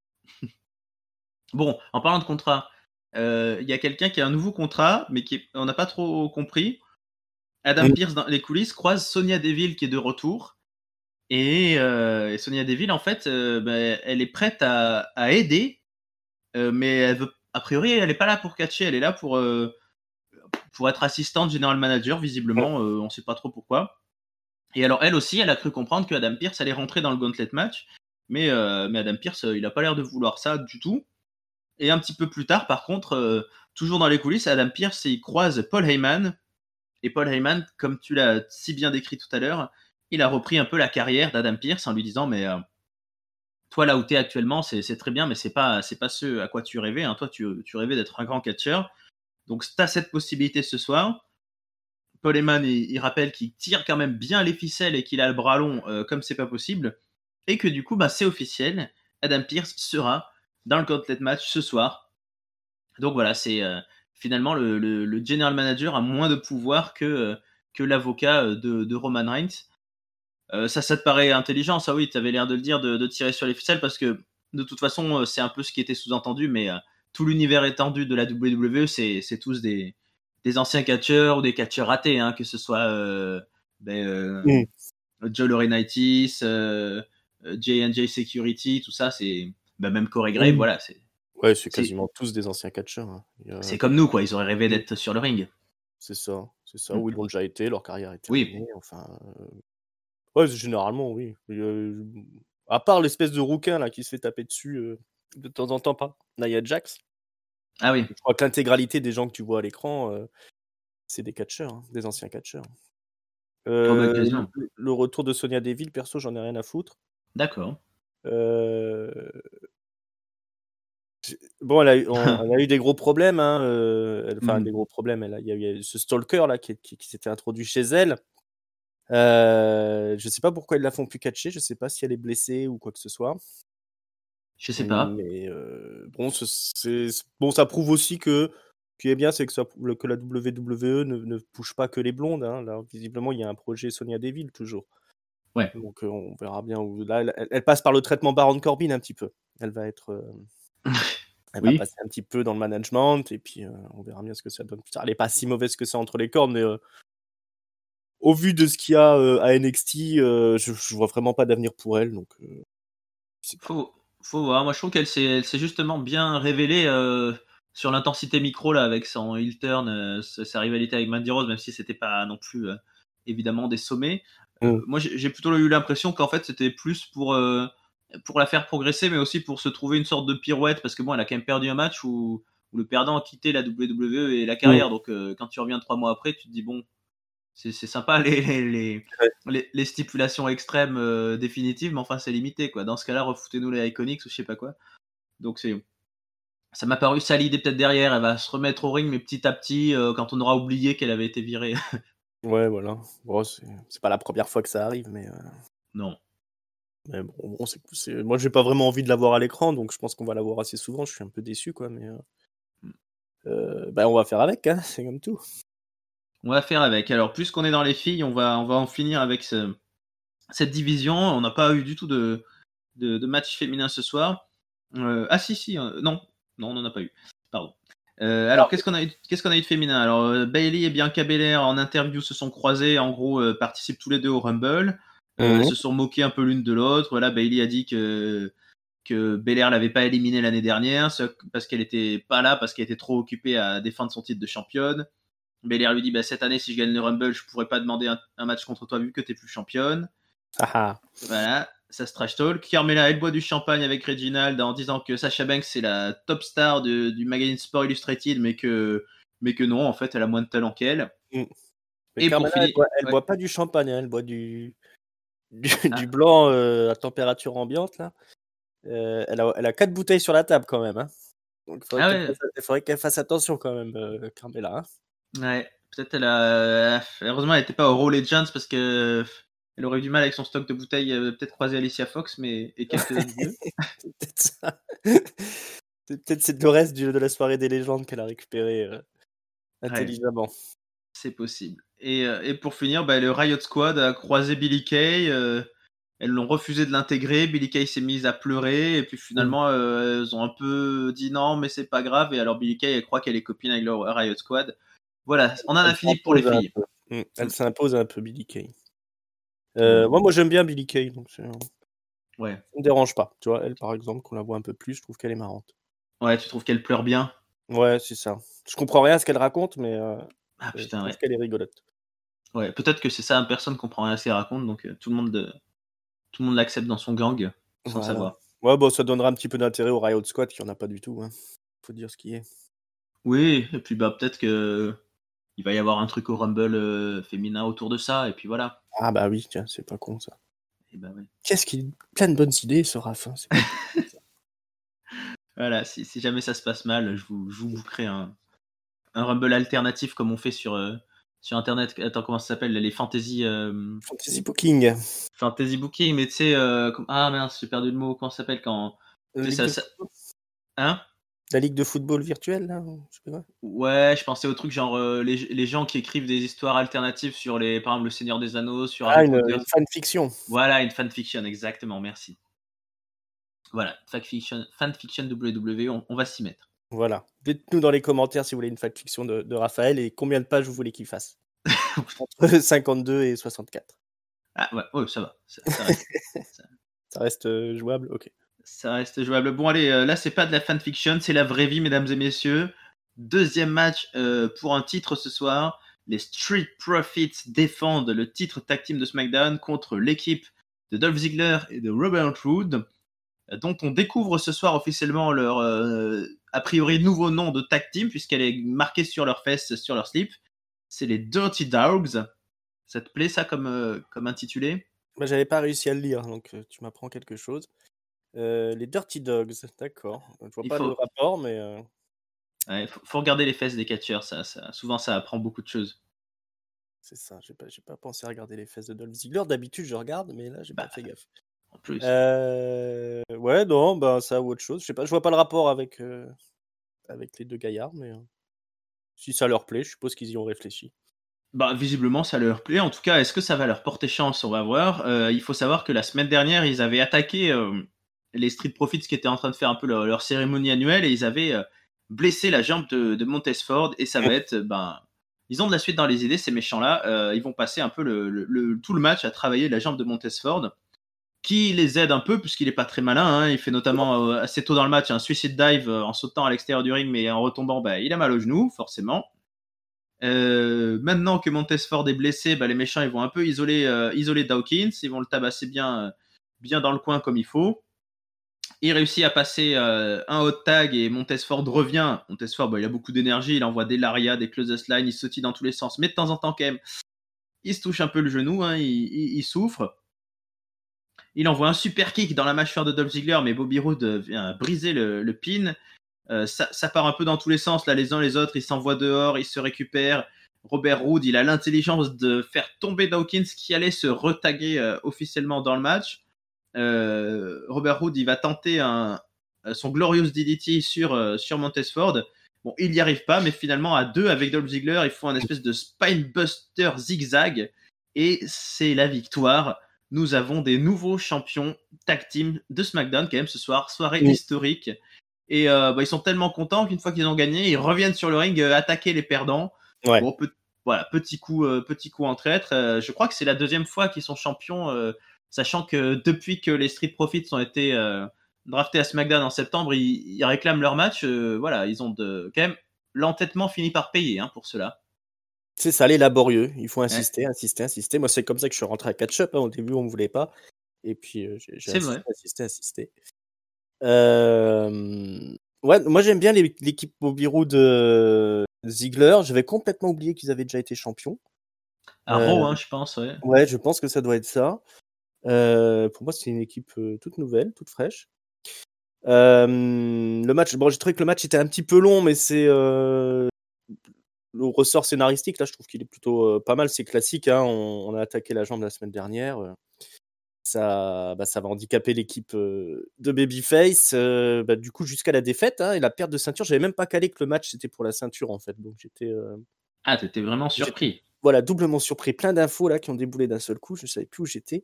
Bon, en parlant de contrat, euh, il y a quelqu'un qui a un nouveau contrat, mais qui est- on n'a pas trop compris. Adam Mm. Pearce dans les coulisses croise Sonia Deville qui est de retour. Et, euh, et Sonia Deville, en fait, euh, ben, elle est prête à, à aider, euh, mais elle veut, a priori, elle n'est pas là pour catcher, elle est là pour, euh, pour être assistante general manager, visiblement, euh, on ne sait pas trop pourquoi. Et alors, elle aussi, elle a cru comprendre que Adam Pearce allait rentrer dans le gauntlet match, mais, euh, mais Adam Pearce, euh, il n'a pas l'air de vouloir ça du tout. Et un petit peu plus tard, par contre, euh, toujours dans les coulisses, Adam Pearce, il croise Paul Heyman. Et Paul Heyman, comme tu l'as si bien décrit tout à l'heure, il a repris un peu la carrière d'Adam Pearce en lui disant, mais euh, toi, là où tu es actuellement, c'est, c'est très bien, mais c'est pas, c'est pas ce à quoi tu rêvais. Hein. Toi, tu, tu rêvais d'être un grand catcheur. Donc, tu as cette possibilité ce soir. Paul Heyman, il, il rappelle qu'il tire quand même bien les ficelles et qu'il a le bras long euh, comme c'est pas possible. Et que du coup, bah, c'est officiel. Adam Pearce sera dans le gauntlet match ce soir. Donc voilà, c'est euh, finalement le, le, le general manager a moins de pouvoir que, euh, que l'avocat euh, de, de Roman Reigns. Euh, ça, ça te paraît intelligent, ça oui, tu avais l'air de le dire, de, de tirer sur les ficelles, parce que de toute façon, euh, c'est un peu ce qui était sous-entendu, mais euh, tout l'univers étendu de la W W E, c'est, c'est tous des, des anciens catcheurs ou des catcheurs ratés, hein, que ce soit euh, ben, euh, Mm. Joe Laurinaitis, euh, J and J Security, tout ça, c'est ben, même Corey Grave, Mm. voilà, c'est, Ouais, c'est c'est, quasiment tous des anciens catcheurs. Hein. Il y a- c'est comme nous, quoi, ils auraient rêvé Mm. d'être sur le ring. C'est ça, c'est ça. Mm. Ou ils l'ont déjà été, leur carrière est Oui, terminée. Enfin, euh, ouais, généralement, oui. Il y a- À part l'espèce de rouquin là qui se fait taper dessus euh, de temps en temps par Nia Jax. ah oui, Je crois que l'intégralité des gens que tu vois à l'écran, euh, c'est des catcheurs, hein, des anciens catcheurs. oh, bah, Euh, quasiment. le, le retour de Sonia Deville, perso, j'en ai rien à foutre. D'accord. Euh, j'ai- Bon, elle a, eu, on- elle a eu des gros problèmes, hein, euh, elle- enfin Mm. des gros problèmes. Elle a- Il y, a eu ce stalker là qui, qui- qui s'était introduit chez elle. Euh, je sais pas pourquoi ils la font plus catcher. Je sais pas si elle est blessée ou quoi que ce soit. Je sais pas. Mais euh, bon, ce- c'est bon, ça prouve aussi que ce qui est bien, c'est que, ça, le- que la W W E ne, ne touche pas que les blondes. Hein. Là, visiblement, il y a un projet Sonia Deville toujours. Ouais. Donc euh, on verra bien où. Là, elle, elle passe par le traitement Baron Corbin un petit peu. Elle va être, euh, elle va Oui. passer un petit peu dans le management et puis euh, on verra bien ce que ça donne plus tard. Elle est pas si mauvaise que ça entre les cordes, mais euh, au vu de ce qu'il y a euh, à N X T, euh, je, je vois vraiment pas d'avenir pour elle. Donc euh, c'est pas. Faut, faut voir. Moi, je trouve qu'elle s'est, elle s'est justement bien révélée euh, sur l'intensité micro là, avec son heel turn, euh, sa sa rivalité avec Mandy Rose, même si c'était pas non plus euh, évidemment des sommets. Euh, Mm. moi, j'ai j'ai plutôt eu l'impression qu'en fait, c'était plus pour euh, pour la faire progresser, mais aussi pour se trouver une sorte de pirouette, parce que bon, elle a quand même perdu un match où, où le perdant a quitté la W W E et la Mm. carrière. Donc, euh, quand tu reviens trois mois après, tu te dis bon, c'est c'est sympa les, les, les, Ouais. les- les stipulations extrêmes euh, définitives, mais enfin c'est limité quoi. Dans ce cas-là, refoutez-nous les Iconics ou je sais pas quoi. Donc c'est, ça m'a paru ça l'idée peut-être derrière. Elle va se remettre au ring, mais petit à petit, euh, quand on aura oublié qu'elle avait été virée. Ouais, voilà. Bon, c'est c'est pas la première fois que ça arrive, mais, euh, Non. mais bon, bon, c'est, c'est- moi j'ai pas vraiment envie de la voir à l'écran, donc je pense qu'on va la voir assez souvent. Je suis un peu déçu, quoi, mais euh, euh, bah, on va faire avec, hein, c'est comme tout. On va faire avec. Alors plus qu'on est dans les filles, on va, on va en finir avec ce- cette division. On n'a pas eu du tout de, de, de match féminin ce soir. Euh, ah si si, euh, non, non, on n'en a pas eu. Pardon. Euh, alors, qu'est-ce qu'on a eu, qu'est-ce qu'on a eu de féminin? Alors, euh, Bailey et Bianca Belair en interview se sont croisés, en gros, euh, participent tous les deux au Rumble. Euh, Mhm. se sont moqués un peu l'une de l'autre. Voilà, Bailey a dit que que Belair l'avait pas éliminée l'année dernière parce qu'elle était pas là, parce qu'elle était trop occupée à défendre son titre de championne. Belair lui dit bah, cette année, si je gagne le Rumble, je pourrais pas demander un, un match contre toi vu que t'es plus championne. Ah ah. Voilà, ça se trash talk. Carmella, elle boit du champagne avec Reginald en disant que Sasha Banks c'est la top star de, du magazine Sport Illustrated, mais que, mais que non, en fait, elle a moins de talent qu'elle. Mm. Mais Et pour Carmela, elle finir, boit, elle ouais. boit pas du champagne, hein, elle boit du, du, Ah, du blanc euh, à température ambiante, là. Euh, elle a, elle a quatre bouteilles sur la table, quand même, hein. Donc il faudrait ah qu'elle ouais, fasse, il faudrait qu'elle fasse attention, quand même, euh, Carmela. Hein. ouais. Peut-être elle a. Heureusement, elle n'était pas au Raw Legends parce que elle aurait eu du mal avec son stock de bouteilles. euh, Peut-être croiser Alicia Fox, mais et quelques autres vieux. C'est peut-être ça. C'est peut-être c'est le reste du- de la soirée des légendes qu'elle a récupéré euh, Ouais, intelligemment. c'est possible. Et, euh, et pour finir, bah, le Riot Squad a croisé Billie Kay. euh, elles l'ont refusé de l'intégrer. Billie Kay s'est mise à pleurer. Et puis Mm. finalement, euh, elles ont un peu dit non, mais c'est pas grave. Et alors Billie Kay, elle croit qu'elle est copine avec le Riot Squad. Voilà, on en Elle a fini pour les s'impose un filles. peu. Mm. Mm. Elle s'impose un peu, Billie Kay. Euh, Bon, moi, moi j'aime bien Billie Kay, donc c'est- ça ouais. me dérange pas. Tu vois, elle, par exemple, qu'on la voit un peu plus, je trouve qu'elle est marrante. Ouais, tu trouves qu'elle pleure bien? Ouais, c'est ça. Je comprends rien à ce qu'elle raconte, mais euh, Ah je putain, trouve ouais. qu'elle est rigolote. Ouais, peut-être que c'est ça, personne comprend rien à ce qu'elle raconte, donc euh, tout le monde, euh, tout le monde l'accepte dans son gang sans Voilà. savoir. Ouais, bon, ça donnera un petit peu d'intérêt au Riot Squad, qui en a pas du tout. Hein. Faut dire ce qui est. Oui, et puis bah peut-être que il va y avoir un truc au Rumble euh, féminin autour de ça, et puis voilà. Ah bah oui, tiens, c'est pas con ça. Et bah ouais. Qu'est-ce qu'il plein de bonnes idées, ce Raph. Hein, c'est pas possible, ça. Voilà, si, si jamais ça se passe mal, je vous, je vous bookerai un, un Rumble alternatif comme on fait sur, euh, sur Internet. Attends, comment ça s'appelle? Les fantasy, euh, Fantasy Booking. fantasy booking, mais tu sais, euh, comme- ah mince, j'ai perdu le mot, comment ça s'appelle quand. La Tu sais, Ligue ça, de ça- football, Hein? la Ligue de football virtuelle, là ou je sais pas quoi. Ouais, je pensais au truc genre euh, les, les gens qui écrivent des histoires alternatives sur les, par exemple, Le Seigneur des Anneaux, sur Ah, Harry une, Potter. une fanfiction. Voilà, une fanfiction, exactement, merci. Voilà, fanfiction, fanfiction W W E, on, on va s'y mettre. Voilà. Dites-nous dans les commentaires si vous voulez une fanfiction de, de Raphaël et combien de pages vous voulez qu'il fasse. Entre cinquante-deux et soixante-quatre. Ah ouais, oh, ça va, ça, ça reste, ça, Ça reste euh, jouable? Ok. ça reste jouable. Bon allez, euh, là c'est pas de la fanfiction, c'est la vraie vie, mesdames et messieurs. Deuxième match euh, pour un titre ce soir. Les Street Profits défendent le titre tag team de SmackDown contre l'équipe de Dolph Ziggler et de Robert Roode, dont on découvre ce soir officiellement leur euh, a priori nouveau nom de tag team puisqu'elle est marquée sur leurs fesses, sur leur slip. C'est les Dirty Dogs. Ça te plaît ça comme, euh, comme intitulé? Moi, j'avais pas réussi à le lire, donc euh, tu m'apprends quelque chose. Euh, les Dirty Dogs, d'accord. Je vois Il pas le faut, rapport, mais euh, ouais, faut, faut regarder les fesses des catcheurs, ça, ça, souvent ça apprend beaucoup de choses. c'est ça. J'ai pas, j'ai pas pensé à regarder les fesses de Dolph Ziggler. D'habitude, je regarde, mais là, j'ai pas Bah, fait gaffe. en plus. Euh, Ouais, non, ben ça ou autre chose. Je sais pas, je vois pas le rapport avec, euh, avec les deux gaillards, mais euh, si ça leur plaît, je suppose qu'ils y ont réfléchi. Bah, visiblement, ça leur plaît. En tout cas, est-ce que ça va leur porter chance? On va voir. Euh, il faut savoir que la semaine dernière, ils avaient attaqué euh, les Street Profits qui étaient en train de faire un peu leur, leur cérémonie annuelle et ils avaient euh, blessé la jambe de, de Montesford. Et ça va être, euh, ben, ils ont de la suite dans les idées, ces méchants-là. Euh, ils vont passer un peu le, le- le- tout le match à travailler la jambe de Montesford, qui les aide un peu puisqu'il est pas très malin. Hein. Il fait notamment euh, assez tôt dans le match un suicide dive euh, en sautant à l'extérieur du ring, mais en retombant, bah, il a mal au genou, forcément. Euh, maintenant que Montesford est blessé, bah, les méchants ils vont un peu isoler, euh, isoler Dawkins, ils vont le tabasser bien, euh, bien dans le coin comme il faut. Il réussit à passer euh, un hot tag et Montesford revient. Montesford, bah, il a beaucoup d'énergie, il envoie des lariats, des closest lines, il sautille dans tous les sens, mais de temps en temps quand même, il se touche un peu le genou, hein, il, il, il souffre. Il envoie un super kick dans la mâchoire de Dolph Ziggler, mais Bobby Roode vient briser le, le pin. Euh, ça, ça part un peu dans tous les sens, là, les uns les autres, ils s'envoient dehors, ils se récupèrent. Robert Roode, il a l'intelligence de faire tomber Dawkins qui allait se retaguer euh, officiellement dans le match. Euh, Robert Roode, il va tenter un, son Glorious D D T sur, euh, sur Montesford. Bon, il n'y arrive pas, mais finalement, à deux avec Dolph Ziggler, ils font un espèce de spinebuster zigzag et c'est la victoire. Nous avons des nouveaux champions tag team de SmackDown quand même ce soir, soirée Oui. historique. Et euh, bah, ils sont tellement contents qu'une fois qu'ils ont gagné, ils reviennent sur le ring euh, attaquer les perdants. Ouais. Bon, pe- voilà, petit coup, euh, petit coup en traître. Euh, je crois que c'est la deuxième fois qu'ils sont champions, euh, sachant que depuis que les Street Profits ont été euh, draftés à SmackDown en septembre, ils, ils réclament leur match. Euh, voilà, ils ont de, quand même l'entêtement finit par payer hein, pour cela. C'est ça, les laborieux. Il faut Ouais, insister, insister, insister. Moi, c'est comme ça que je suis rentré à Catch-Up. Hein. Au début, on me voulait pas. Et puis, euh, j'ai, j'ai c'est insisté, vrai. insisté, insisté. Euh... Ouais, moi, j'aime bien les- l'équipe Bobby Roode de Ziggler. J'avais complètement oublié qu'ils avaient déjà été champions. À Euh, Raw, hein, je pense. Ouais. ouais, je pense que ça doit être ça. Euh, pour moi, c'est une équipe euh, toute nouvelle, toute fraîche. Euh, le match, bon, j'ai trouvé que le match était un petit peu long, mais c'est euh, le ressort scénaristique. Là, je trouve qu'il est plutôt euh, pas mal. C'est classique. Hein, on, on a attaqué la jambe la semaine dernière. euh, ça, bah, ça va handicaper l'équipe euh, de Babyface. euh, bah, du coup, jusqu'à la défaite hein, et la perte de ceinture, j'avais même pas calé que le match c'était pour la ceinture en fait. Donc j'étais, euh, Ah, t'étais vraiment j'étais surpris. voilà, doublement surpris. Plein d'infos là qui ont déboulé d'un seul coup. Je savais plus où j'étais.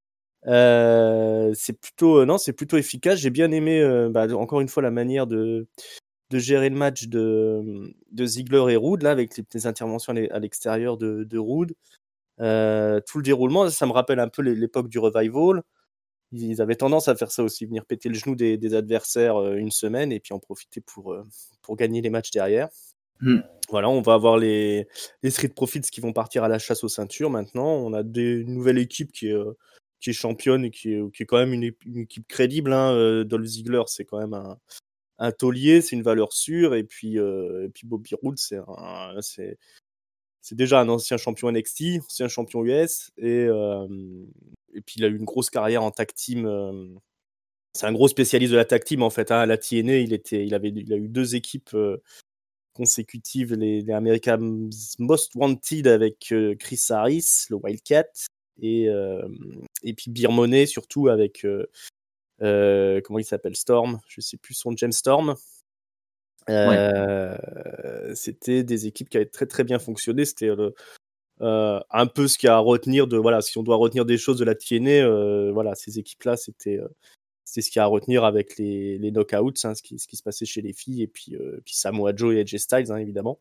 Euh, c'est plutôt, euh, non, c'est plutôt efficace. J'ai bien aimé, euh, bah, encore une fois, la manière de, de gérer le match de, de Ziggler et Roode là, avec les, les interventions à l'e- à l'extérieur de, de Roode. Euh, tout le déroulement, ça me rappelle un peu l'é- l'époque du revival. Ils ils avaient tendance à faire ça aussi, venir péter le genou des, des adversaires euh, une semaine et puis en profiter pour, euh, pour gagner les matchs derrière. Hmm. Voilà, on va avoir les, les Street Profits qui vont partir à la chasse aux ceintures maintenant. On a des, une nouvelle équipe qui est, euh, qui est championne et qui est, qui est quand même une, ép- une équipe crédible. Hein. Euh, Dolph Ziggler, c'est quand même un, un taulier, c'est une valeur sûre. Et puis, euh, et puis Bobby Roode, c'est un- c'est c'est déjà un ancien champion N X T, ancien champion U S. Et, euh, et puis il a eu une grosse carrière en tag team. euh, c'est un gros spécialiste de la tag team en fait. Hein. À la T N A, il, était, il, avait, il a eu deux équipes euh, consécutives, les, les America's Most Wanted avec euh, Chris Harris, le Wildcat. Et, euh, et puis Beer Money surtout avec, euh, euh, comment il s'appelle, Storm, je sais plus son James Storm. Ouais. Euh, c'était des équipes qui avaient très très bien fonctionné. C'était euh, euh, un peu ce qu'il y a à retenir de voilà, si on doit retenir des choses de la T N A, euh, voilà, ces équipes-là, c'était euh, c'était ce qu'il y a à retenir avec les, les knockouts, hein, ce, qui, ce qui se passait chez les filles, et puis, euh, puis Samoa Joe et Edge Styles, hein, évidemment.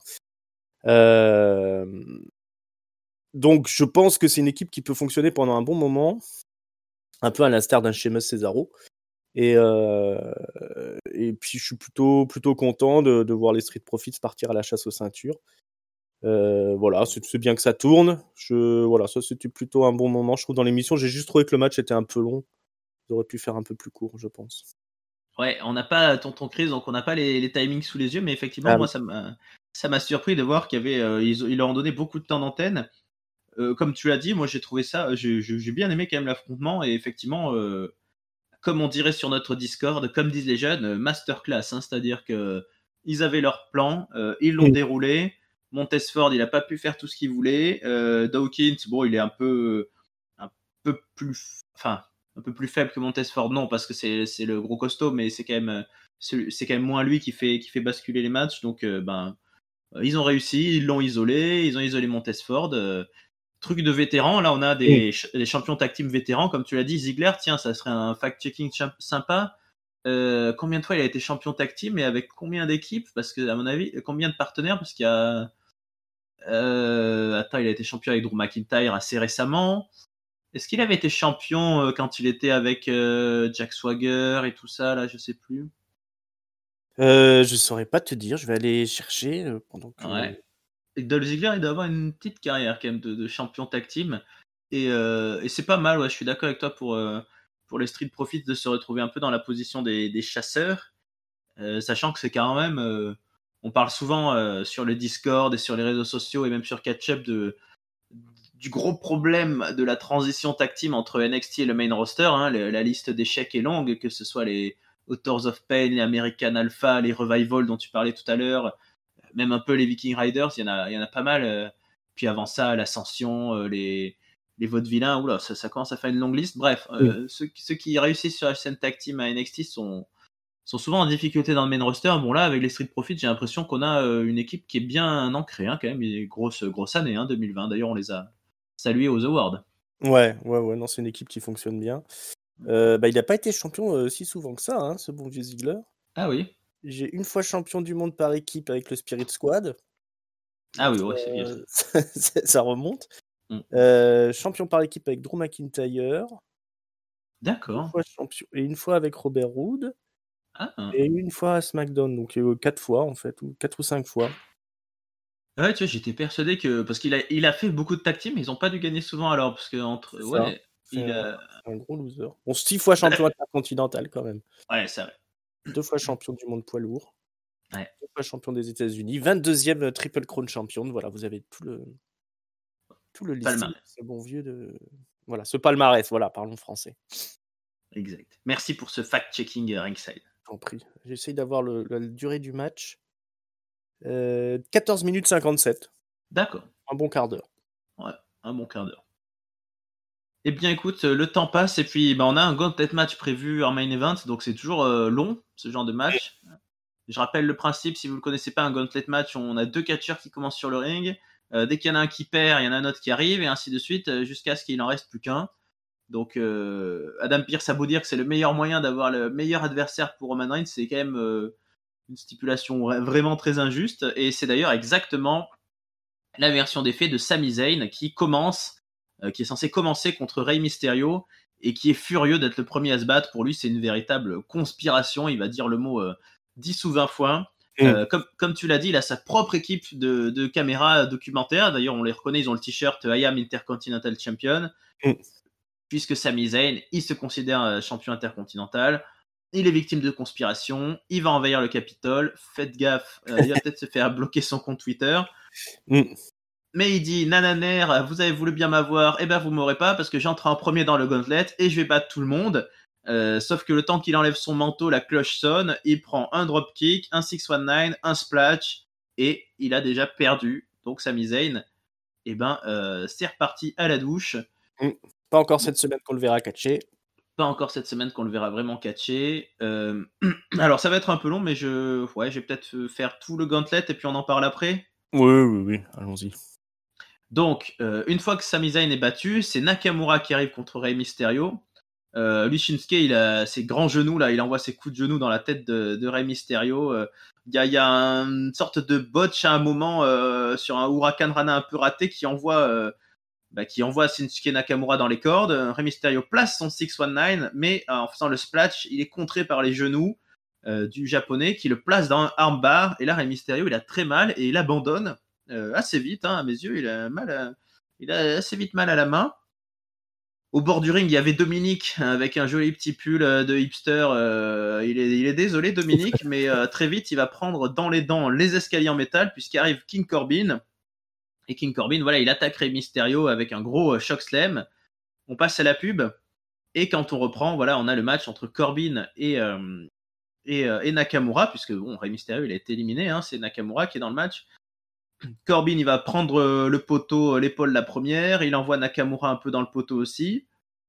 Euh, donc, je pense que c'est une équipe qui peut fonctionner pendant un bon moment, un peu à l'instar d'un Sheamus Cesaro. Et, euh, et puis, je suis plutôt, plutôt content de, de voir les Street Profits partir à la chasse aux ceintures. Euh, voilà, c'est, c'est bien que ça tourne. Je, voilà, ça c'était plutôt un bon moment, je trouve, dans l'émission. J'ai juste trouvé que le match était un peu long. Ils auraient pu faire un peu plus court, je pense. Ouais, on n'a pas Tonton Chris, donc on n'a pas les, les timings sous les yeux, mais effectivement, Ah moi, oui. ça m'a, ça m'a surpris de voir qu'il y avait, euh, ils, ils leur ont donné beaucoup de temps d'antenne. Euh, comme tu l'as dit, moi, j'ai trouvé ça, j'ai, j'ai j'ai bien aimé quand même l'affrontement, et effectivement, euh, comme on dirait sur notre Discord, comme disent les jeunes, euh, masterclass, hein, c'est-à-dire que ils avaient leur plan, euh, ils l'ont Mm. déroulé. Montesford, il a pas pu faire tout ce qu'il voulait. Euh, Dawkins, bon, il est un peu, un peu plus, enfin, un peu plus faible que Montesford, non, parce que c'est, c'est le gros costaud, mais c'est quand même, c'est, c'est quand même moins lui qui fait, qui fait basculer les matchs. Donc, euh, ben, ils ont réussi, ils l'ont isolé, ils ont isolé Montesford. Euh, truc de vétéran, là, on a Mm. des, ch- des champions tag team vétérans, comme tu l'as dit, Ziggler, tiens, ça serait un fact-checking champ- sympa. Euh, combien de fois il a été champion tag team et avec combien d'équipes? Parce que, à mon avis, combien de partenaires? Parce qu'il y a. Euh, attends, il a été champion avec Drew McIntyre assez récemment. Est-ce qu'il avait été champion euh, quand il était avec euh, Jack Swagger et tout ça, là, je sais plus. Euh, je saurais pas te dire, je vais aller chercher euh, pendant que. Ouais. Et Dolph Ziggler, il doit avoir une petite carrière quand même de, de champion tag team. Et, euh, et c'est pas mal, ouais, je suis d'accord avec toi pour, euh, pour les Street Profits de se retrouver un peu dans la position des, des chasseurs, euh, sachant que c'est quand même. Euh, on parle souvent euh, sur le Discord et sur les réseaux sociaux et même sur Catch-Up de, du gros problème de la transition tag team entre N X T et le main roster. Hein. Le- la liste d'échecs est longue, que ce soit les Authors of Pain, les American Alpha, les Revival dont tu parlais tout à l'heure, même un peu les Viking Riders, il y en a, il y en a pas mal. euh. Puis avant ça, l'Ascension, euh, les, les Vaudevillains, oula, ça, ça commence à faire une longue liste. Bref, Mm. euh, ceux, ceux qui réussissent sur la scène tag team à N X T sont, sont souvent en difficulté dans le main roster. Bon là, avec les Street Profits, j'ai l'impression qu'on a euh, une équipe qui est bien ancrée, hein, quand même. Une grosse, grosse année, hein, deux mille vingt. D'ailleurs, on les a salués aux awards. Ouais, ouais, ouais, non, c'est une équipe qui fonctionne bien. Euh, bah, il n'a pas été champion euh, si souvent que ça, hein, ce bon vieux Ziggler. Ah oui. J'ai une fois champion du monde par équipe avec le Spirit Squad. Ah Donc oui, ouais, c'est vieux ça. euh, ça, ça remonte. Mm. Euh, champion par équipe avec Drew McIntyre. Deux D'accord. fois champion. Et une fois avec Robert Roode. Ah. Et une fois à SmackDown. Donc euh, quatre fois en fait. Ou quatre ou cinq fois. Ouais, tu vois, j'étais persuadé que. Parce qu'il a, il a fait beaucoup de tag team, mais ils ont pas dû gagner souvent alors. Parce que, entre. C'est ça. Ouais, C'est il un, a. c'est un gros loser. Bon, six fois champion intercontinental quand même. Ouais, c'est vrai. Deux fois champion du monde poids lourd. Ouais. Deux fois champion des États-Unis. vingt-deuxième Triple Crown champion. Voilà, vous avez tout le, tout le listing. Palmarès. Ce bon vieux de. Voilà, ce palmarès. Voilà, parlons français. Exact. Merci pour ce fact-checking euh, ringside. J'en prie. J'essaye d'avoir le, la durée du match. Euh, quatorze minutes cinquante-sept. D'accord. Un bon quart d'heure. Ouais, un bon quart d'heure. Eh bien, écoute, le temps passe et puis bah, on a un gauntlet match prévu en main event, donc c'est toujours euh, long ce genre de match. Je rappelle le principe, si vous ne le connaissez pas, un gauntlet match, on a deux catcheurs qui commencent sur le ring. Euh, dès qu'il y en a un qui perd, il y en a un autre qui arrive, et ainsi de suite, euh, jusqu'à ce qu'il n'en reste plus qu'un. Donc euh, Adam Pearce a beau dire que c'est le meilleur moyen d'avoir le meilleur adversaire pour Roman Reigns, c'est quand même euh, une stipulation vraiment très injuste, et c'est d'ailleurs exactement la version des faits de Sami Zayn qui commence, euh, qui est censé commencer contre Rey Mysterio, et qui est furieux d'être le premier à se battre. Pour lui, c'est une véritable conspiration, il va dire le mot euh, dix ou vingt fois. Mm. Euh, comme, comme tu l'as dit, il a sa propre équipe de, de caméras documentaires. D'ailleurs, on les reconnaît, ils ont le t-shirt I am Intercontinental Champion. Mm. Puisque Sami Zayn, il se considère champion intercontinental. Il est victime de conspiration. Il va envahir le Capitole. Faites gaffe, euh, il va peut-être se faire bloquer son compte Twitter. Mm. Mais il dit, nananer, vous avez voulu bien m'avoir, eh ben vous m'aurez pas parce que j'entre en premier dans le gauntlet et je vais battre tout le monde. Euh, sauf que le temps qu'il enlève son manteau, la cloche sonne, il prend un dropkick, un six cent dix-neuf, un splash, et il a déjà perdu. Donc Sami Zayn, eh ben, euh, c'est reparti à la douche. Mm. Pas encore cette semaine qu'on le verra catcher. Pas encore cette semaine qu'on le verra vraiment catcher. Euh... Alors ça va être un peu long, mais je, ouais, je vais peut-être faire tout le gauntlet et puis on en parle après. Oui, oui, oui, allons-y. Donc, euh, une fois que Sami Zayn est battu, c'est Nakamura qui arrive contre Rey Mysterio. Euh, lui, Shinsuke, il a ses grands genoux, là, il envoie ses coups de genoux dans la tête de, de Rey Mysterio. Euh, Il y, a, y a une sorte de botch à un moment euh, sur un Huracan Rana un peu raté qui envoie, euh, bah, qui envoie Shinsuke Nakamura dans les cordes. Rey Mysterio place son six cent dix-neuf, mais euh, en faisant le splash, il est contré par les genoux euh, du japonais qui le place dans un armbar. Et là, Rey Mysterio, il a très mal et il abandonne euh, assez vite, hein, à mes yeux. Il a, mal à, il a assez vite mal à la main. Au bord du ring, il y avait Dominique avec un joli petit pull de hipster. Euh, il, est, il est désolé, Dominique, mais euh, très vite, il va prendre dans les dents les escaliers en métal puisqu'arrive King Corbin. Et King Corbin, voilà, il attaque Rey Mysterio avec un gros choc slam. On passe à la pub. Et quand on reprend, voilà, on a le match entre Corbin et, euh, et, euh, et Nakamura, puisque bon, Rey Mysterio, il a été éliminé, hein, c'est Nakamura qui est dans le match. Corbin, il va prendre le poteau, l'épaule la première, il envoie Nakamura un peu dans le poteau aussi.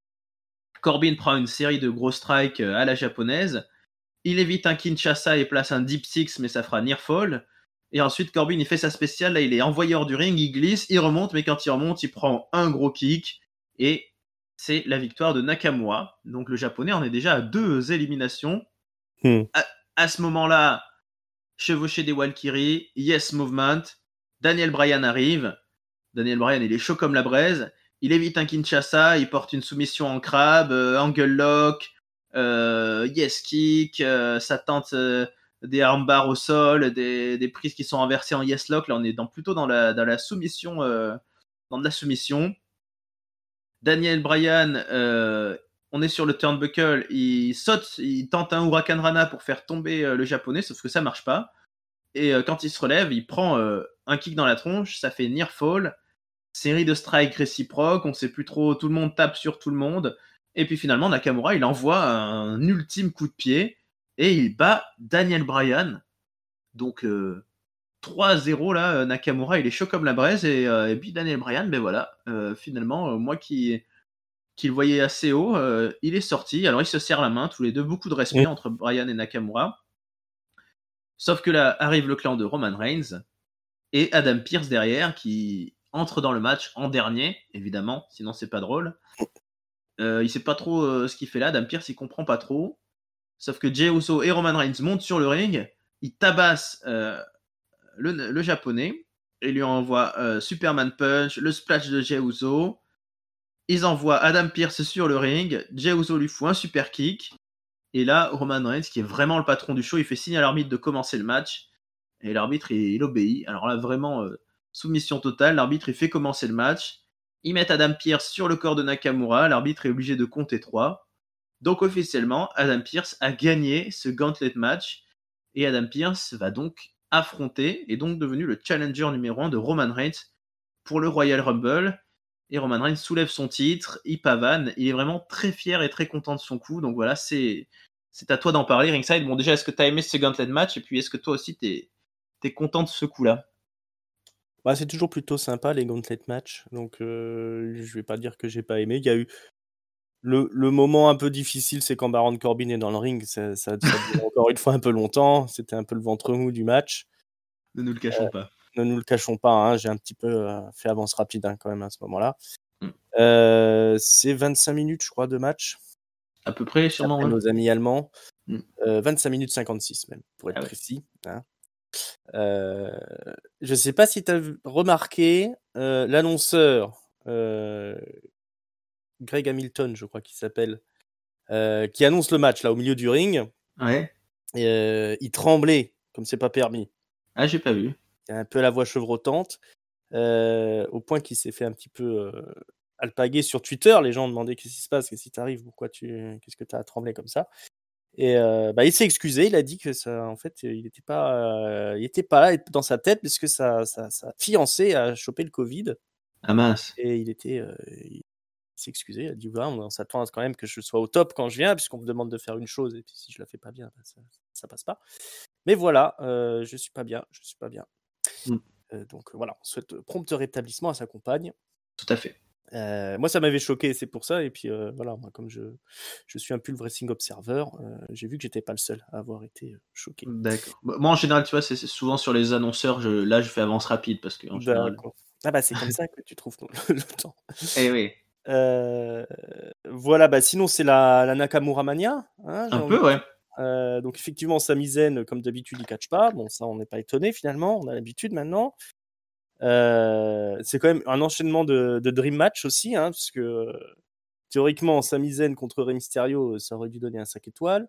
Corbin prend une série de gros strikes à la japonaise. Il évite un Kinshasa et place un Deep Six, mais ça fera near fall. Et ensuite, Corbin, il fait sa spéciale. Là, il est envoyé hors du ring, il glisse, il remonte, mais quand il remonte, il prend un gros kick. Et c'est la victoire de Nakamura. Donc le japonais en est déjà à deux éliminations. Hmm. À, à ce moment-là, chevauché des Valkyries, Yes Movement. Daniel Bryan arrive. Daniel Bryan, il est chaud comme la braise. Il évite un Kinshasa, il porte une soumission en crabe, euh, angle lock, euh, yes kick, euh, ça tente euh, des armbars au sol, des, des prises qui sont renversées en yes lock. Là, on est dans, plutôt dans la, dans la soumission, euh, dans de la soumission. Daniel Bryan, euh, on est sur le turnbuckle, il saute, il tente un Huracan Rana pour faire tomber euh, le japonais, sauf que ça marche pas. Et euh, quand il se relève, il prend euh, un kick dans la tronche, ça fait near fall. Série de strikes réciproques, on sait plus trop, tout le monde tape sur tout le monde. Et puis finalement, Nakamura, il envoie un ultime coup de pied et il bat Daniel Bryan. Donc euh, trois à zéro là, Nakamura, il est chaud comme la braise. Et, euh, et puis Daniel Bryan, ben voilà, euh, finalement, euh, moi qui, qui le voyais assez haut, euh, il est sorti. Alors ils se serrent la main, tous les deux, beaucoup de respect mmh. entre Bryan et Nakamura. Sauf que là arrive le clan de Roman Reigns et Adam Pearce derrière qui entre dans le match en dernier, évidemment, sinon c'est pas drôle. Euh, il sait pas trop euh, ce qu'il fait là, Adam Pearce il comprend pas trop. Sauf que Jey Uso et Roman Reigns montent sur le ring, ils tabassent euh, le, le japonais et lui envoient euh, Superman Punch, le splash de Jey Uso. Ils envoient Adam Pearce sur le ring, Jey Uso lui fout un super kick. Et là, Roman Reigns, qui est vraiment le patron du show, il fait signe à l'arbitre de commencer le match. Et l'arbitre, il, il obéit. Alors là, vraiment, euh, soumission totale. L'arbitre, il fait commencer le match. Ils mettent Adam Pearce sur le corps de Nakamura. L'arbitre est obligé de compter trois. Donc, officiellement, Adam Pearce a gagné ce gauntlet match. Et Adam Pearce va donc affronter, et donc devenu le challenger numéro un de Roman Reigns pour le Royal Rumble. Et Roman Reigns soulève son titre, il pavane, il est vraiment très fier et très content de son coup. Donc voilà, c'est, c'est à toi d'en parler, Ringside. Bon, déjà, est-ce que tu as aimé ce gauntlet match? Et puis, est-ce que toi aussi, tu es content de ce coup-là? Bah, c'est toujours plutôt sympa les gauntlet match, donc euh, je vais pas dire que j'ai pas aimé. Il y a eu le, le moment un peu difficile, c'est quand Baron Corbin est dans le ring, ça, ça, ça dure encore une fois un peu longtemps. C'était un peu le ventre mou du match. Ne nous le Euh, cachons pas. ne nous le cachons pas, hein, j'ai un petit peu euh, fait avance rapide hein, quand même à ce moment-là. Mm. Euh, c'est vingt-cinq minutes, je crois, de match. À peu près, sûrement. Après Ouais. nos amis allemands. Mm. Euh, vingt-cinq minutes cinquante-six même, pour être Ah ouais. précis. Hein. Euh, je sais pas si tu as remarqué, euh, l'annonceur euh, Greg Hamilton, je crois qu'il s'appelle, euh, qui annonce le match là au milieu du ring. Ouais. Et, euh, il tremblait, comme c'est pas permis. Ah, j'ai pas vu. Il a un peu la voix chevrotante, euh, au point qu'il s'est fait un petit peu euh, alpaguer sur Twitter. Les gens demandaient qu'est-ce qui se passe, qu'est-ce qui t'arrive, pourquoi tu, qu'est-ce que tu as à trembler comme ça. Et euh, bah, il s'est excusé, il a dit que ça, en fait, il n'était pas, euh, il était pas là dans sa tête parce que sa, sa, sa fiancée a chopé le Covid. Ah mince. Et il était, euh, il s'est excusé, il a dit voilà, on s'attend quand même que je sois au top quand je viens, puisqu'on me demande de faire une chose et puis si je la fais pas bien, bah, ça, ça passe pas. Mais voilà, euh, je suis pas bien, je suis pas bien. Mm. Euh, donc voilà, on souhaite prompt rétablissement à sa compagne. Tout à fait. Euh, moi, ça m'avait choqué, c'est pour ça. Et puis euh, voilà, moi, comme je, je suis un Pulve Wrestling Observer, euh, j'ai vu que j'étais pas le seul à avoir été euh, choqué. D'accord. Moi, en général, tu vois, c'est c'est souvent sur les annonceurs. Je, là, je fais avance rapide parce que en général. D'accord. Ah bah c'est comme ça que tu trouves le, le temps. Eh oui. Euh, voilà, bah sinon c'est la, la Nakamura Mania. Hein, j'ai Un envie peu, de ouais. dire. Euh, donc effectivement, Sami Zayn, comme d'habitude, il catch pas. Bon, ça, on n'est pas étonné finalement. On a l'habitude maintenant. Euh, c'est quand même un enchaînement de, de Dream Match aussi, hein, parce que euh, théoriquement, Sami Zayn contre Rey Mysterio, ça aurait dû donner un cinq étoiles.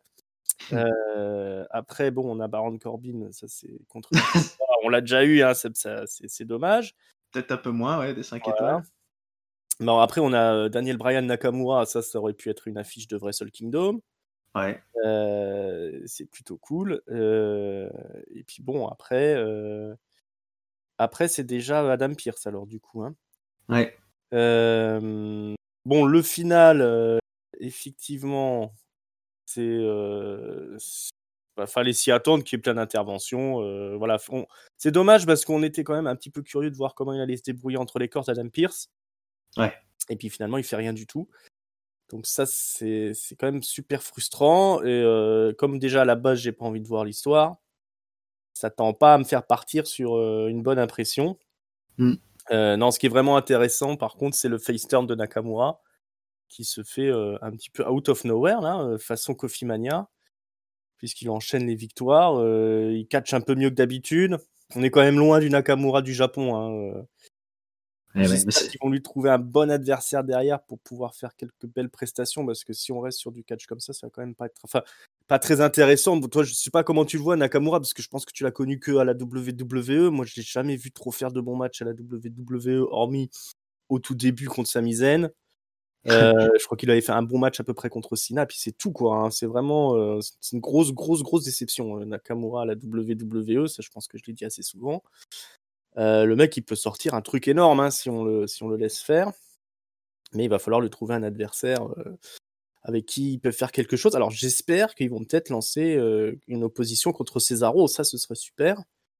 Euh, après, bon, on a Baron Corbin, ça c'est contre. On l'a déjà eu, hein, c'est, ça, c'est, c'est dommage. Peut-être un peu moins, ouais, des cinq Voilà. étoiles. Bon, après, on a Daniel Bryan Nakamura, ça, ça aurait pu être une affiche de Wrestle Kingdom. Ouais. Euh, c'est plutôt cool. Euh, et puis bon, après, euh, après c'est déjà Adam Pearce, alors du coup. Hein. Ouais. Euh, bon, le final, euh, effectivement, c'est, euh, c'est- bah, fallait s'y attendre qu'il y ait plein d'interventions. Euh, voilà, on- c'est dommage parce qu'on était quand même un petit peu curieux de voir comment il allait se débrouiller entre les cordes, Adam Pearce. Ouais. Et puis finalement, il fait rien du tout. Donc ça, c'est, c'est quand même super frustrant. Et euh, comme déjà à la base, j'ai pas envie de voir l'histoire, ça tend pas à me faire partir sur euh, une bonne impression. Mm. Euh, non, ce qui est vraiment intéressant, par contre, c'est le face turn de Nakamura, qui se fait euh, un petit peu out of nowhere, là, euh, façon Coffee Mania, puisqu'il enchaîne les victoires. Euh, il catch un peu mieux que d'habitude. On est quand même loin du Nakamura du Japon. Hein. Euh, Eh ouais, mais J'espère c'est- qu'ils vont lui trouver un bon adversaire derrière pour pouvoir faire quelques belles prestations, parce que si on reste sur du catch comme ça, ça va quand même pas être, enfin, pas très intéressant. Toi, je sais pas comment tu le vois, Nakamura, parce que je pense que tu l'as connu que à la W W E. Moi, je l'ai jamais vu trop faire de bons matchs à la W W E, hormis au tout début contre Sami Zayn. Euh, je crois qu'il avait fait un bon match à peu près contre Cena, puis c'est tout quoi. Hein. C'est vraiment, euh, c'est une grosse, grosse, grosse déception. euh, Nakamura à la W W E, ça, je pense que je l'ai dit assez souvent. Euh, le mec, il peut sortir un truc énorme hein, si, on le, si on le laisse faire. Mais il va falloir lui trouver un adversaire euh, avec qui il peut faire quelque chose. Alors j'espère qu'ils vont peut-être lancer euh, une opposition contre Cesaro. Ça, ce serait super.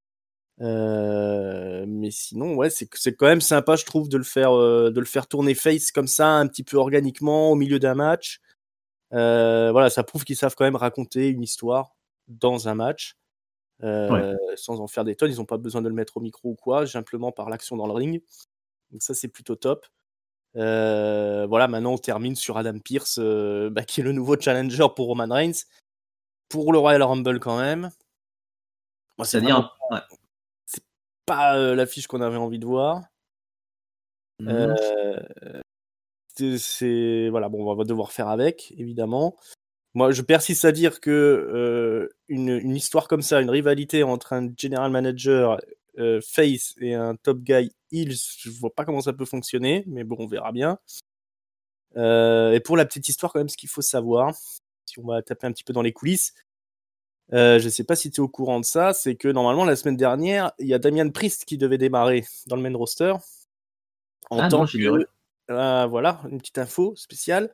Euh, mais sinon, ouais, c'est, c'est quand même sympa, je trouve, de le faire, euh, de le faire tourner face comme ça, un petit peu organiquement, au milieu d'un match. Euh, voilà, ça prouve qu'ils savent quand même raconter une histoire dans un match. Euh, ouais. Sans en faire des tonnes, ils n'ont pas besoin de le mettre au micro ou quoi, simplement par l'action dans le ring. Donc ça, c'est plutôt top. Euh, voilà, maintenant on termine sur Adam Pearce, euh, bah, qui est le nouveau challenger pour Roman Reigns, pour le Royal Rumble quand même. Moi, c'est C'est-à-dire, pas, ouais. c'est pas euh, l'affiche qu'on avait envie de voir. Mmh. Euh, c'est, c'est voilà, bon, on va devoir faire avec, évidemment. Moi, je persiste à dire que euh, une, une histoire comme ça, une rivalité entre un general manager euh, face et un top guy heel, je vois pas comment ça peut fonctionner, mais bon, on verra bien. Euh, et pour la petite histoire, quand même, ce qu'il faut savoir, si on va taper un petit peu dans les coulisses, euh, je sais pas si tu es au courant de ça, c'est que normalement, la semaine dernière, il y a Damian Priest qui devait démarrer dans le main roster en ah tant non, que... j'ignorais. Euh, voilà, une petite info spéciale.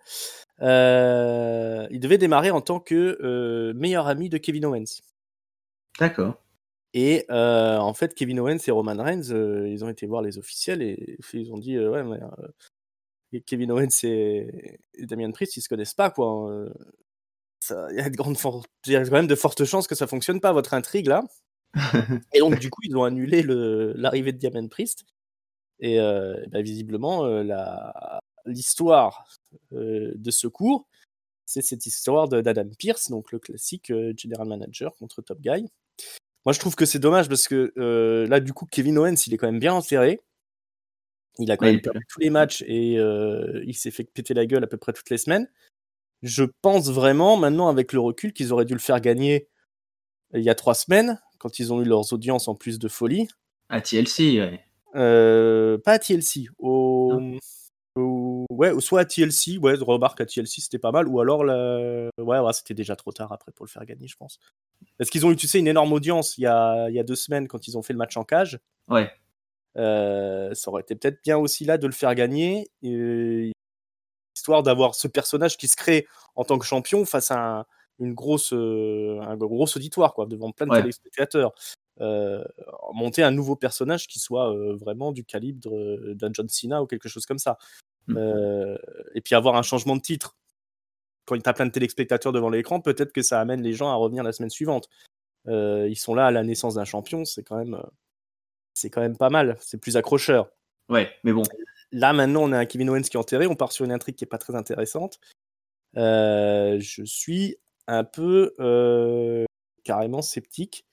Euh, il devait démarrer en tant que euh, meilleur ami de Kevin Owens. D'accord. Et euh, en fait, Kevin Owens et Roman Reigns, euh, ils ont été voir les officiels et ils ont dit euh, ouais, mais euh, Kevin Owens et, et Damian Priest, ils se connaissent pas, quoi. Euh, ça- Il y a de grandes for- il y a quand même de fortes chances que ça fonctionne pas, votre intrigue là. Et donc, du coup, ils ont annulé le, l'arrivée de Damian Priest. Et euh, bah, visiblement, euh, la, l'histoire euh, de secours, c'est cette histoire de, d'Adam Pearce, donc le classique euh, General Manager contre Top Guy. Moi, je trouve que c'est dommage parce que euh, là, du coup, Kevin Owens, il est quand même bien enterré. Il a quand Ouais, il même est plus perdu là. tous les matchs et euh, il s'est fait péter la gueule à peu près toutes les semaines. Je pense vraiment, maintenant, avec le recul, qu'ils auraient dû le faire gagner il y a trois semaines, quand ils ont eu leurs audiences en plus de folie. À T L C, ouais. Euh, pas à T L C, au, Non. au- ouais, soit à T L C, ouais, remarque à T L C c'était pas mal, ou alors la... ouais, ouais, c'était déjà trop tard après pour le faire gagner, je pense. Parce qu'ils ont eu, tu sais, une énorme audience il y a, il y a deux semaines quand ils ont fait le match en cage. Ouais. Euh, ça aurait été peut-être bien aussi là de le faire gagner, euh, histoire d'avoir ce personnage qui se crée en tant que champion face à un, une grosse, euh, un gros auditoire, quoi, devant plein de Ouais. téléspectateurs. Euh, monter un nouveau personnage qui soit euh, vraiment du calibre euh, d'un John Cena ou quelque chose comme ça. Mm. Euh, et puis avoir un changement de titre. Quand il y a plein de téléspectateurs devant l'écran, peut-être que ça amène les gens à revenir la semaine suivante. Euh, ils sont là à la naissance d'un champion, c'est quand même, c'est quand même pas mal. C'est plus accrocheur. Ouais, mais bon. Là, maintenant, on a un Kevin Owens qui est enterré. On part sur une intrigue qui est pas très intéressante. Euh, je suis un peu euh, carrément sceptique.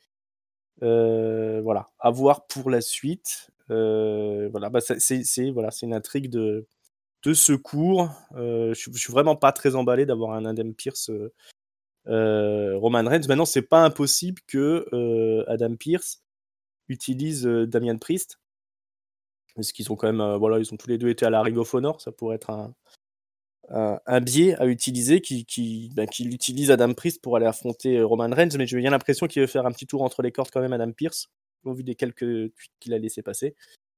Euh, voilà, à voir pour la suite. Euh, voilà, bah, c'est, c'est, c'est- voilà, c'est une intrigue de, de secours. Euh, je, je suis vraiment pas très emballé d'avoir un Adam Pearce, euh, euh, Roman Reigns. Maintenant, c'est pas impossible que euh, Adam Pearce utilise euh, Damian Priest, parce qu'ils ont quand même, euh, voilà, ils ont tous les deux été à la Ring of Honor. Ça pourrait être un, un, un biais à utiliser, qui, qui, ben, qui utilise Adam Priest pour aller affronter euh, Roman Reigns. Mais j'ai bien l'impression qu'il veut faire un petit tour entre les cordes quand même, Adam Pearce, au vu des quelques tweets qu'il a laissé passer.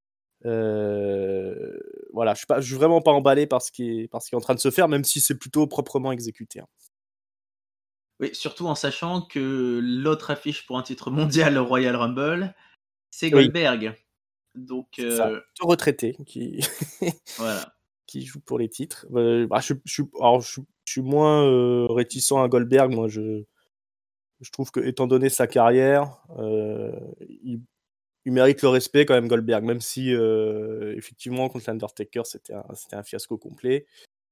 Euh, voilà, je suis, pas, je suis vraiment pas emballé par ce, qui est, par ce qui est en train de se faire, même si c'est plutôt proprement exécuté. Hein. Oui, surtout en sachant que l'autre affiche pour un titre mondial au Royal Rumble, c'est Oui, Goldberg. Donc, c'est ça. euh, Deux retraités qui, voilà. qui jouent pour les titres. Euh, bah, je, je, alors, je, je suis moins euh, réticent à Goldberg. Moi, je, je trouve que, étant donné sa carrière, euh, il, il mérite le respect quand même, Goldberg, même si euh, effectivement contre l'Undertaker c'était un, c'était un fiasco complet.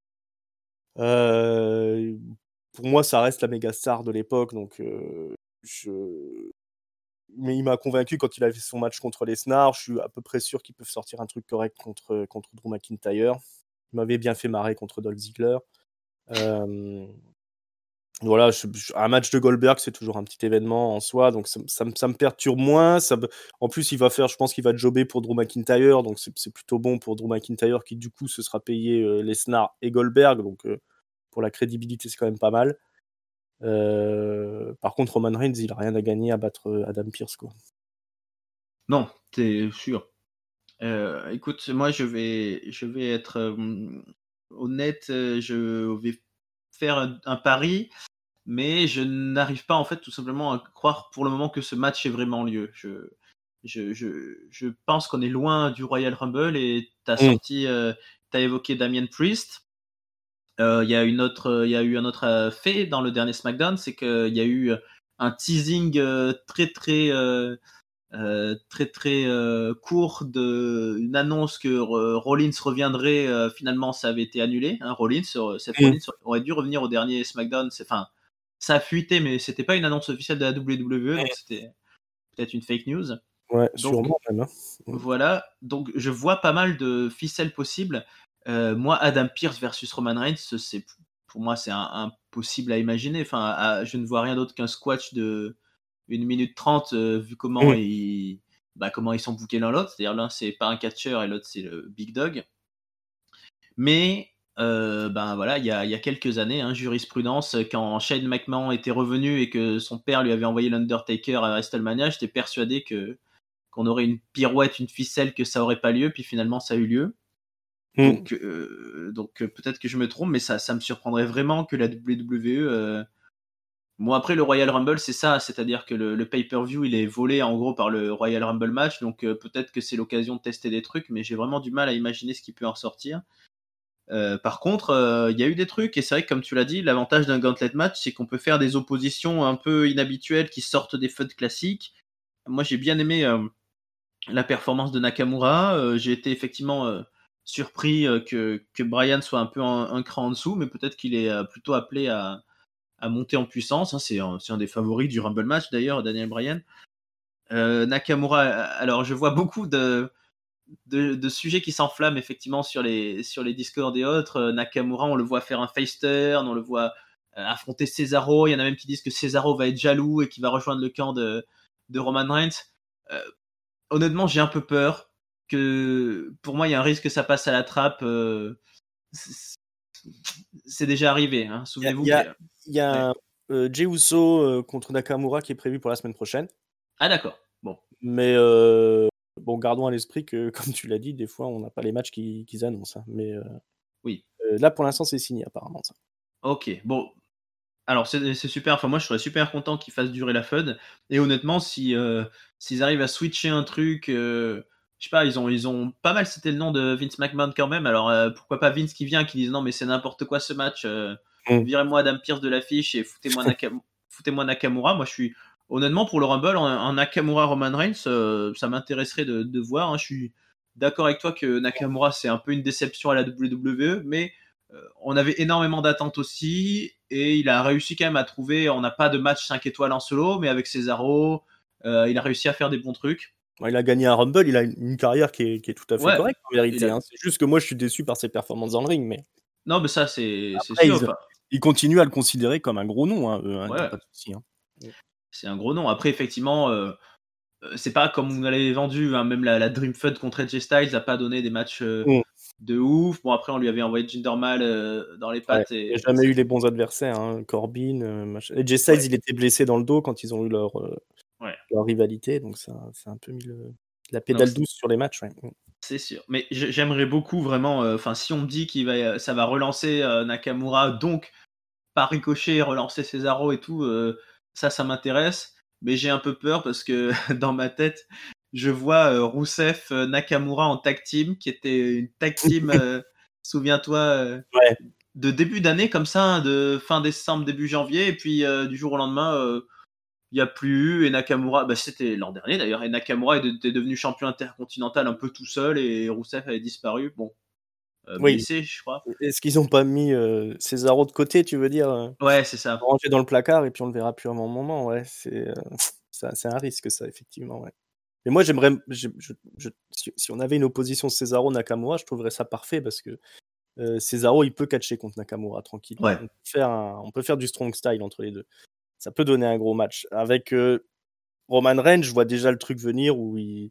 Euh, pour moi, ça reste la méga star de l'époque, donc euh, je... mais il m'a convaincu quand il a fait son match contre Lesnar. Je suis à peu près sûr qu'ils peuvent sortir un truc correct contre, contre Drew McIntyre. Il m'avait bien fait marrer contre Dolph Ziggler. Euh, Voilà, je- je- un match de Goldberg, c'est toujours un petit événement en soi, donc ça, ça me- ça me perturbe moins. Ça, me- en plus, il va faire, je pense qu'il va jobber pour Drew McIntyre, donc c'est c'est plutôt bon pour Drew McIntyre qui, du coup, se sera payé euh, Lesnar et Goldberg, donc euh, pour la crédibilité, c'est quand même pas mal. Euh, par contre, Roman Reigns, il a rien à gagner à battre euh, Adam Pearce, quoi. Non, t'es sûr. Euh, écoute, moi, je vais, je vais être euh, honnête. euh, Je vais faire un, un pari, mais je n'arrive pas, en fait, tout simplement à croire pour le moment que ce match ait vraiment lieu. Je, je, je, je pense qu'on est loin du Royal Rumble et t'as Mm. sorti, euh, t'as évoqué Damian Priest. Euh, Il y a une autre, il y a eu un autre euh, fait dans le dernier SmackDown, c'est qu'il y a eu un teasing euh, très très euh, euh, très très euh, court de une annonce que euh, Rollins reviendrait. Euh, finalement, ça avait été annulé. Hein, Rollins, euh, Seth Mm. Rollins aurait dû revenir au dernier SmackDown. C'est, enfin, ça a fuité, mais c'était pas une annonce officielle de la W W E, donc c'était peut-être une fake news. Ouais, Donc sûrement même. Hein. Mm. voilà, donc je vois pas mal de ficelles possibles. Euh, moi, Adam Pearce versus Roman Reigns, c'est pour moi c'est un- impossible à imaginer. Enfin, à- je ne vois rien d'autre qu'un squash de une minute trente euh, vu comment Mm. ils, bah, comment ils sont bookés l'un l'autre. C'est-à-dire l'un c'est pas un catcheur et l'autre c'est le big dog. Mais euh, ben voilà, il y a, il y a quelques années, hein, jurisprudence, quand Shane McMahon était revenu et que son père lui avait envoyé l'Undertaker à WrestleMania, j'étais persuadé que qu'on aurait une pirouette, une ficelle, que ça aurait pas lieu, puis finalement ça a eu lieu. Mm. Donc, euh, donc euh, peut-être que je me trompe, mais ça, ça me surprendrait vraiment que la W W E euh, Bon, après, le Royal Rumble, c'est ça, c'est-à-dire que le, le pay-per-view, il est volé en gros par le Royal Rumble match, donc euh, peut-être que c'est l'occasion de tester des trucs, mais j'ai vraiment du mal à imaginer ce qui peut en sortir. Euh, par contre, euh, il y a eu des trucs, et c'est vrai que comme tu l'as dit, l'avantage d'un gauntlet match, c'est qu'on peut faire des oppositions un peu inhabituelles qui sortent des feuds classiques. Moi, j'ai bien aimé euh, la performance de Nakamura. Euh, j'ai été effectivement euh, surpris euh, que, que Bryan soit un peu un, un cran en dessous, mais peut-être qu'il est euh, plutôt appelé à, à monter en puissance. Hein. C'est, un, c'est un des favoris du Rumble match d'ailleurs, Daniel Bryan. Euh, Nakamura, alors je vois beaucoup de, de, de sujets qui s'enflamment effectivement sur les, sur les Discord et autres. Euh, Nakamura, on le voit faire un face turn, on le voit euh, affronter Cesaro. Il y en a même qui disent que Cesaro va être jaloux et qu'il va rejoindre le camp de, de Roman Reigns. Euh, honnêtement, j'ai un peu peur que pour moi, il y a un risque que ça passe à la trappe. Euh, c'est, c'est déjà arrivé. Hein. Il y a, Souvenez-vous y a, que. y a Ouais. euh, Jey Uso euh, contre Nakamura qui est prévu pour la semaine prochaine. Ah d'accord. Bon. Mais euh, bon, gardons à l'esprit que, comme tu l'as dit, des fois, on n'a pas les matchs qu'ils, qu'ils annoncent. Hein. Mais euh, Oui. euh, là, pour l'instant, c'est signé apparemment. Ça. Ok. Bon. Alors c'est, c'est super, enfin moi je serais super content qu'ils fassent durer la F U D, et honnêtement si, euh, s'ils arrivent à switcher un truc, euh, je sais pas, ils ont, ils ont pas mal cité le nom de Vince McMahon quand même, alors euh, pourquoi pas Vince qui vient, qui dise non mais c'est n'importe quoi ce match, euh, Mm. virez-moi Adam Pearce de l'affiche et foutez-moi, Nakam- foutez-moi Nakamura, moi je suis, honnêtement pour le Rumble, un, un Nakamura Roman Reigns, euh, ça m'intéresserait de, de voir, hein. Je suis d'accord avec toi que Nakamura c'est un peu une déception à la W W E, mais euh, on avait énormément d'attentes aussi, et il a réussi quand même à trouver, on n'a pas de match cinq étoiles en solo, mais avec Cesaro, euh, il a réussi à faire des bons trucs. Il a gagné un Rumble, il a une carrière qui est, qui est tout à fait Ouais, correcte en vérité. a... Hein. C'est juste que moi je suis déçu par ses performances dans le ring. Mais non, mais ça, c'est, c'est après, sûr. ils, Enfin, ils continuent à le considérer comme un gros nom. Hein, eux, hein, ouais, pas de souci. Hein. c'est un gros nom. Après, effectivement, euh, c'est pas comme on l'avait vendu, hein, même la, la Dream F U D contre A J Styles n'a pas donné des matchs euh, Mm. de ouf. Bon, après, on lui avait envoyé Jinder Mahal euh, dans les Ouais. pattes. Et Il n'y a jamais eu les bons adversaires. Hein. Corbin, euh, machin. A J Styles, ouais, il était blessé dans le dos quand ils ont eu leur, euh, ouais. leur rivalité. Donc ça, ça a un peu mis le, la Donc, pédale douce sur les matchs. Ouais. c'est sûr. Mais j'aimerais beaucoup vraiment. Enfin, euh, si on me dit qu'il va, ça va relancer euh, Nakamura, donc par ricochet, relancer Cesaro et tout, euh, ça, ça m'intéresse. Mais j'ai un peu peur parce que dans ma tête, je vois euh, Rousseff euh, Nakamura en tag team, qui était une tag team, euh, souviens-toi, euh, Ouais. de début d'année comme ça, hein, de fin décembre, début janvier, et puis euh, du jour au lendemain, il euh, n'y a plus eu, et Nakamura, bah, c'était l'an dernier d'ailleurs, et Nakamura était devenu champion intercontinental un peu tout seul, et Rousseff avait disparu. Bon, euh, Oui. blessé, je crois. Est-ce qu'ils n'ont pas mis euh, Cesaro de côté, tu veux dire euh, Ouais, c'est ça. rangé dans le placard et puis on le verra plus à un moment. Ouais, c'est, euh, ça, c'est un risque, ça, effectivement. Ouais. Mais moi, j'aimerais. Je, je, je, si, si on avait une opposition Cesaro-Nakamura, je trouverais ça parfait parce que euh, Cesaro, il peut catcher contre Nakamura tranquille. Ouais. On peut, faire un, on peut faire du strong style entre les deux. Ça peut donner un gros match. Avec euh, Roman Reigns, je vois déjà le truc venir où il.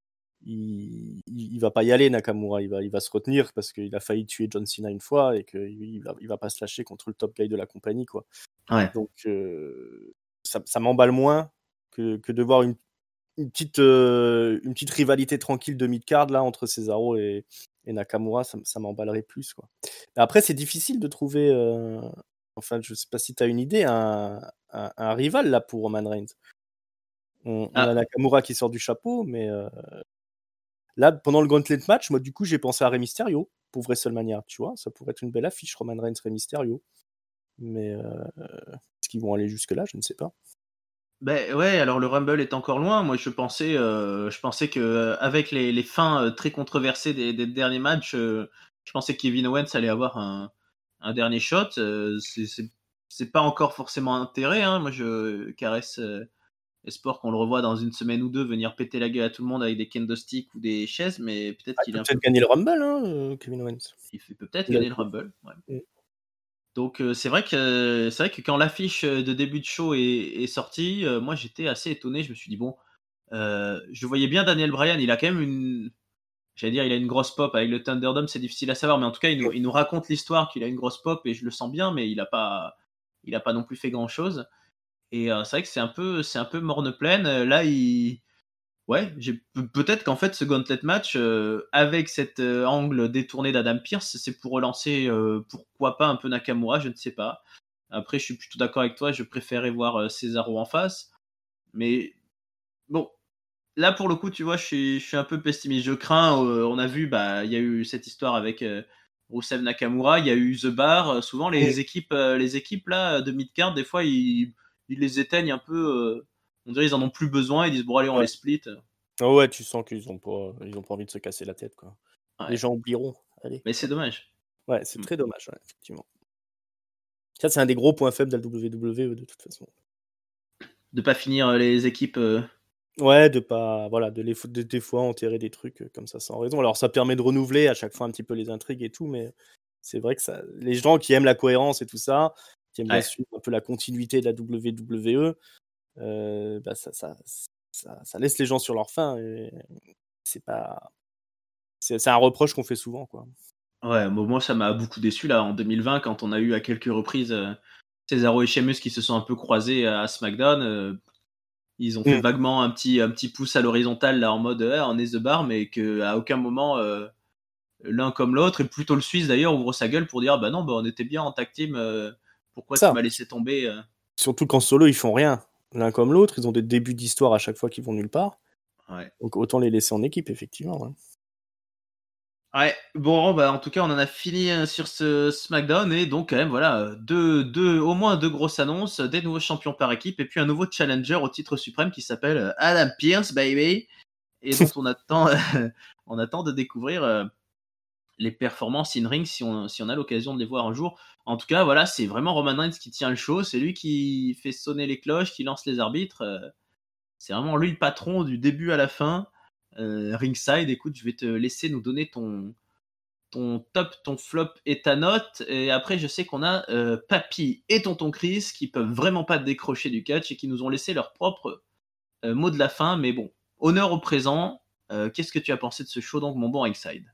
Il, il, il va pas y aller, Nakamura, il va, il va se retenir parce qu'il a failli tuer John Cena une fois et qu'il il va, il va pas se lâcher contre le top guy de la compagnie, quoi. Ouais. Donc euh, ça, ça m'emballe moins que, que de voir une, une, petite, euh, une petite rivalité tranquille de mid-card là entre Cesaro et, et Nakamura, ça, ça m'emballerait plus, quoi. Mais après, c'est difficile de trouver, euh, enfin, je sais pas si tu as une idée, un, un, un rival là pour Roman Reigns. On, on Ah. a Nakamura qui sort du chapeau, mais euh, là, pendant le Gauntlet match, moi, du coup, j'ai pensé à Rey Mysterio pour WrestleMania, tu vois. Ça pourrait être une belle affiche, Roman Reigns, Rey Mysterio. Mais euh, est-ce qu'ils vont aller jusque-là? Je ne sais pas. Ben ouais, alors le Rumble est encore loin. Moi, je pensais, euh, je pensais que euh, avec les, les fins euh, très controversées des, des derniers matchs, euh, je pensais que Kevin Owens allait avoir un, un dernier shot. Euh, c'est, c'est, c'est pas encore forcément intérêt. Hein. Moi, je caresse euh, espoir qu'on le revoie dans une semaine ou deux venir péter la gueule à tout le monde avec des kendo sticks ou des chaises, mais peut-être Ah, il qu'il peut est un peut-être peu. gagner le Rumble, hein, euh, Kevin Owens. Il peut peut-être Il a- gagner le Rumble. Ouais. Mm. Donc euh, c'est vrai que c'est vrai que quand l'affiche de début de show est, est sortie, euh, moi j'étais assez étonné. Je me suis dit bon, euh, je voyais bien Daniel Bryan. Il a quand même une, j'allais dire, il a une grosse pop avec le Thunderdome. C'est difficile à savoir, mais en tout cas il nous, il nous raconte l'histoire qu'il a une grosse pop et je le sens bien, mais il a pas, il a pas non plus fait grand chose. Et euh, c'est vrai que c'est un peu, c'est un peu morne pleine. Là il, ouais, j'ai peut-être qu'en fait ce gauntlet match euh, avec cet euh, angle détourné d'Adam Pearce, c'est pour relancer, euh, pourquoi pas un peu Nakamura, je ne sais pas. Après, je suis plutôt d'accord avec toi, je préférais voir euh, Cesaro en face. Mais bon, là pour le coup, tu vois, je suis, je suis un peu pessimiste. Je crains, euh, on a vu, bah, il y a eu cette histoire avec euh, Rusev Nakamura, il y a eu The Bar. Euh, souvent, les équipes, euh, les équipes là de mid-card, des fois, ils, ils les éteignent un peu. Euh, on dirait qu'ils en ont plus besoin. Ils disent bon allez, on Ouais. les split. Oh ouais, tu sens qu'ils ont pas, ils ont pas envie de se casser la tête, quoi. Les Ouais. gens oublieront. Allez. Mais c'est dommage. Ouais, c'est Mm. très dommage, ouais, effectivement. Ça, c'est un des gros points faibles de la W W E de toute façon. De pas finir euh, les équipes. Euh... Ouais, de pas, voilà, de les foutre de- des fois enterrer des trucs euh, comme ça sans raison. Alors, ça permet de renouveler à chaque fois un petit peu les intrigues et tout, mais c'est vrai que ça, les gens qui aiment la cohérence et tout ça, qui aiment bien Ouais. suivre un peu la continuité de la W W E, euh, bah ça, ça, ça, ça laisse les gens sur leur faim. Et c'est pas, c'est, c'est un reproche qu'on fait souvent, quoi. Ouais, bon, moi ça m'a beaucoup déçu là en deux mille vingt quand on a eu à quelques reprises euh, Cesaro et Sheamus qui se sont un peu croisés à SmackDown. Euh, ils ont fait Mm. vaguement un petit, un petit pouce à l'horizontale là en mode euh, on est the bar, mais qu'à aucun moment euh, l'un comme l'autre, et plutôt le Suisse d'ailleurs, ouvre sa gueule pour dire bah non, bah, on était bien en tag team, euh, pourquoi tu Ça, m'as laissé tomber euh surtout qu'en solo, ils font rien. L'un comme l'autre, ils ont des débuts d'histoire à chaque fois qu'ils vont nulle part. Ouais. Donc autant les laisser en équipe, effectivement. Ouais. Ouais, bon, bah, en tout cas, on en a fini euh, sur ce SmackDown et donc, quand même, voilà, euh, deux, deux, au moins deux grosses annonces, des nouveaux champions par équipe et puis un nouveau challenger au titre suprême qui s'appelle euh, Adam Pearce, baby, et dont on attend, on attend de découvrir euh, les performances in-ring si on, si on a l'occasion de les voir un jour. En tout cas, voilà, c'est vraiment Roman Reigns qui tient le show, c'est lui qui fait sonner les cloches, qui lance les arbitres, euh, c'est vraiment lui le patron du début à la fin. Euh, ringside, écoute, je vais te laisser nous donner ton ton top, ton flop et ta note. Et après, je sais qu'on a euh, Papy et Tonton Chris qui peuvent vraiment pas décrocher du catch et qui nous ont laissé leur propre euh, mot de la fin. Mais bon, honneur au présent. Euh, qu'est-ce que tu as pensé de ce show, donc, mon bon Ringside?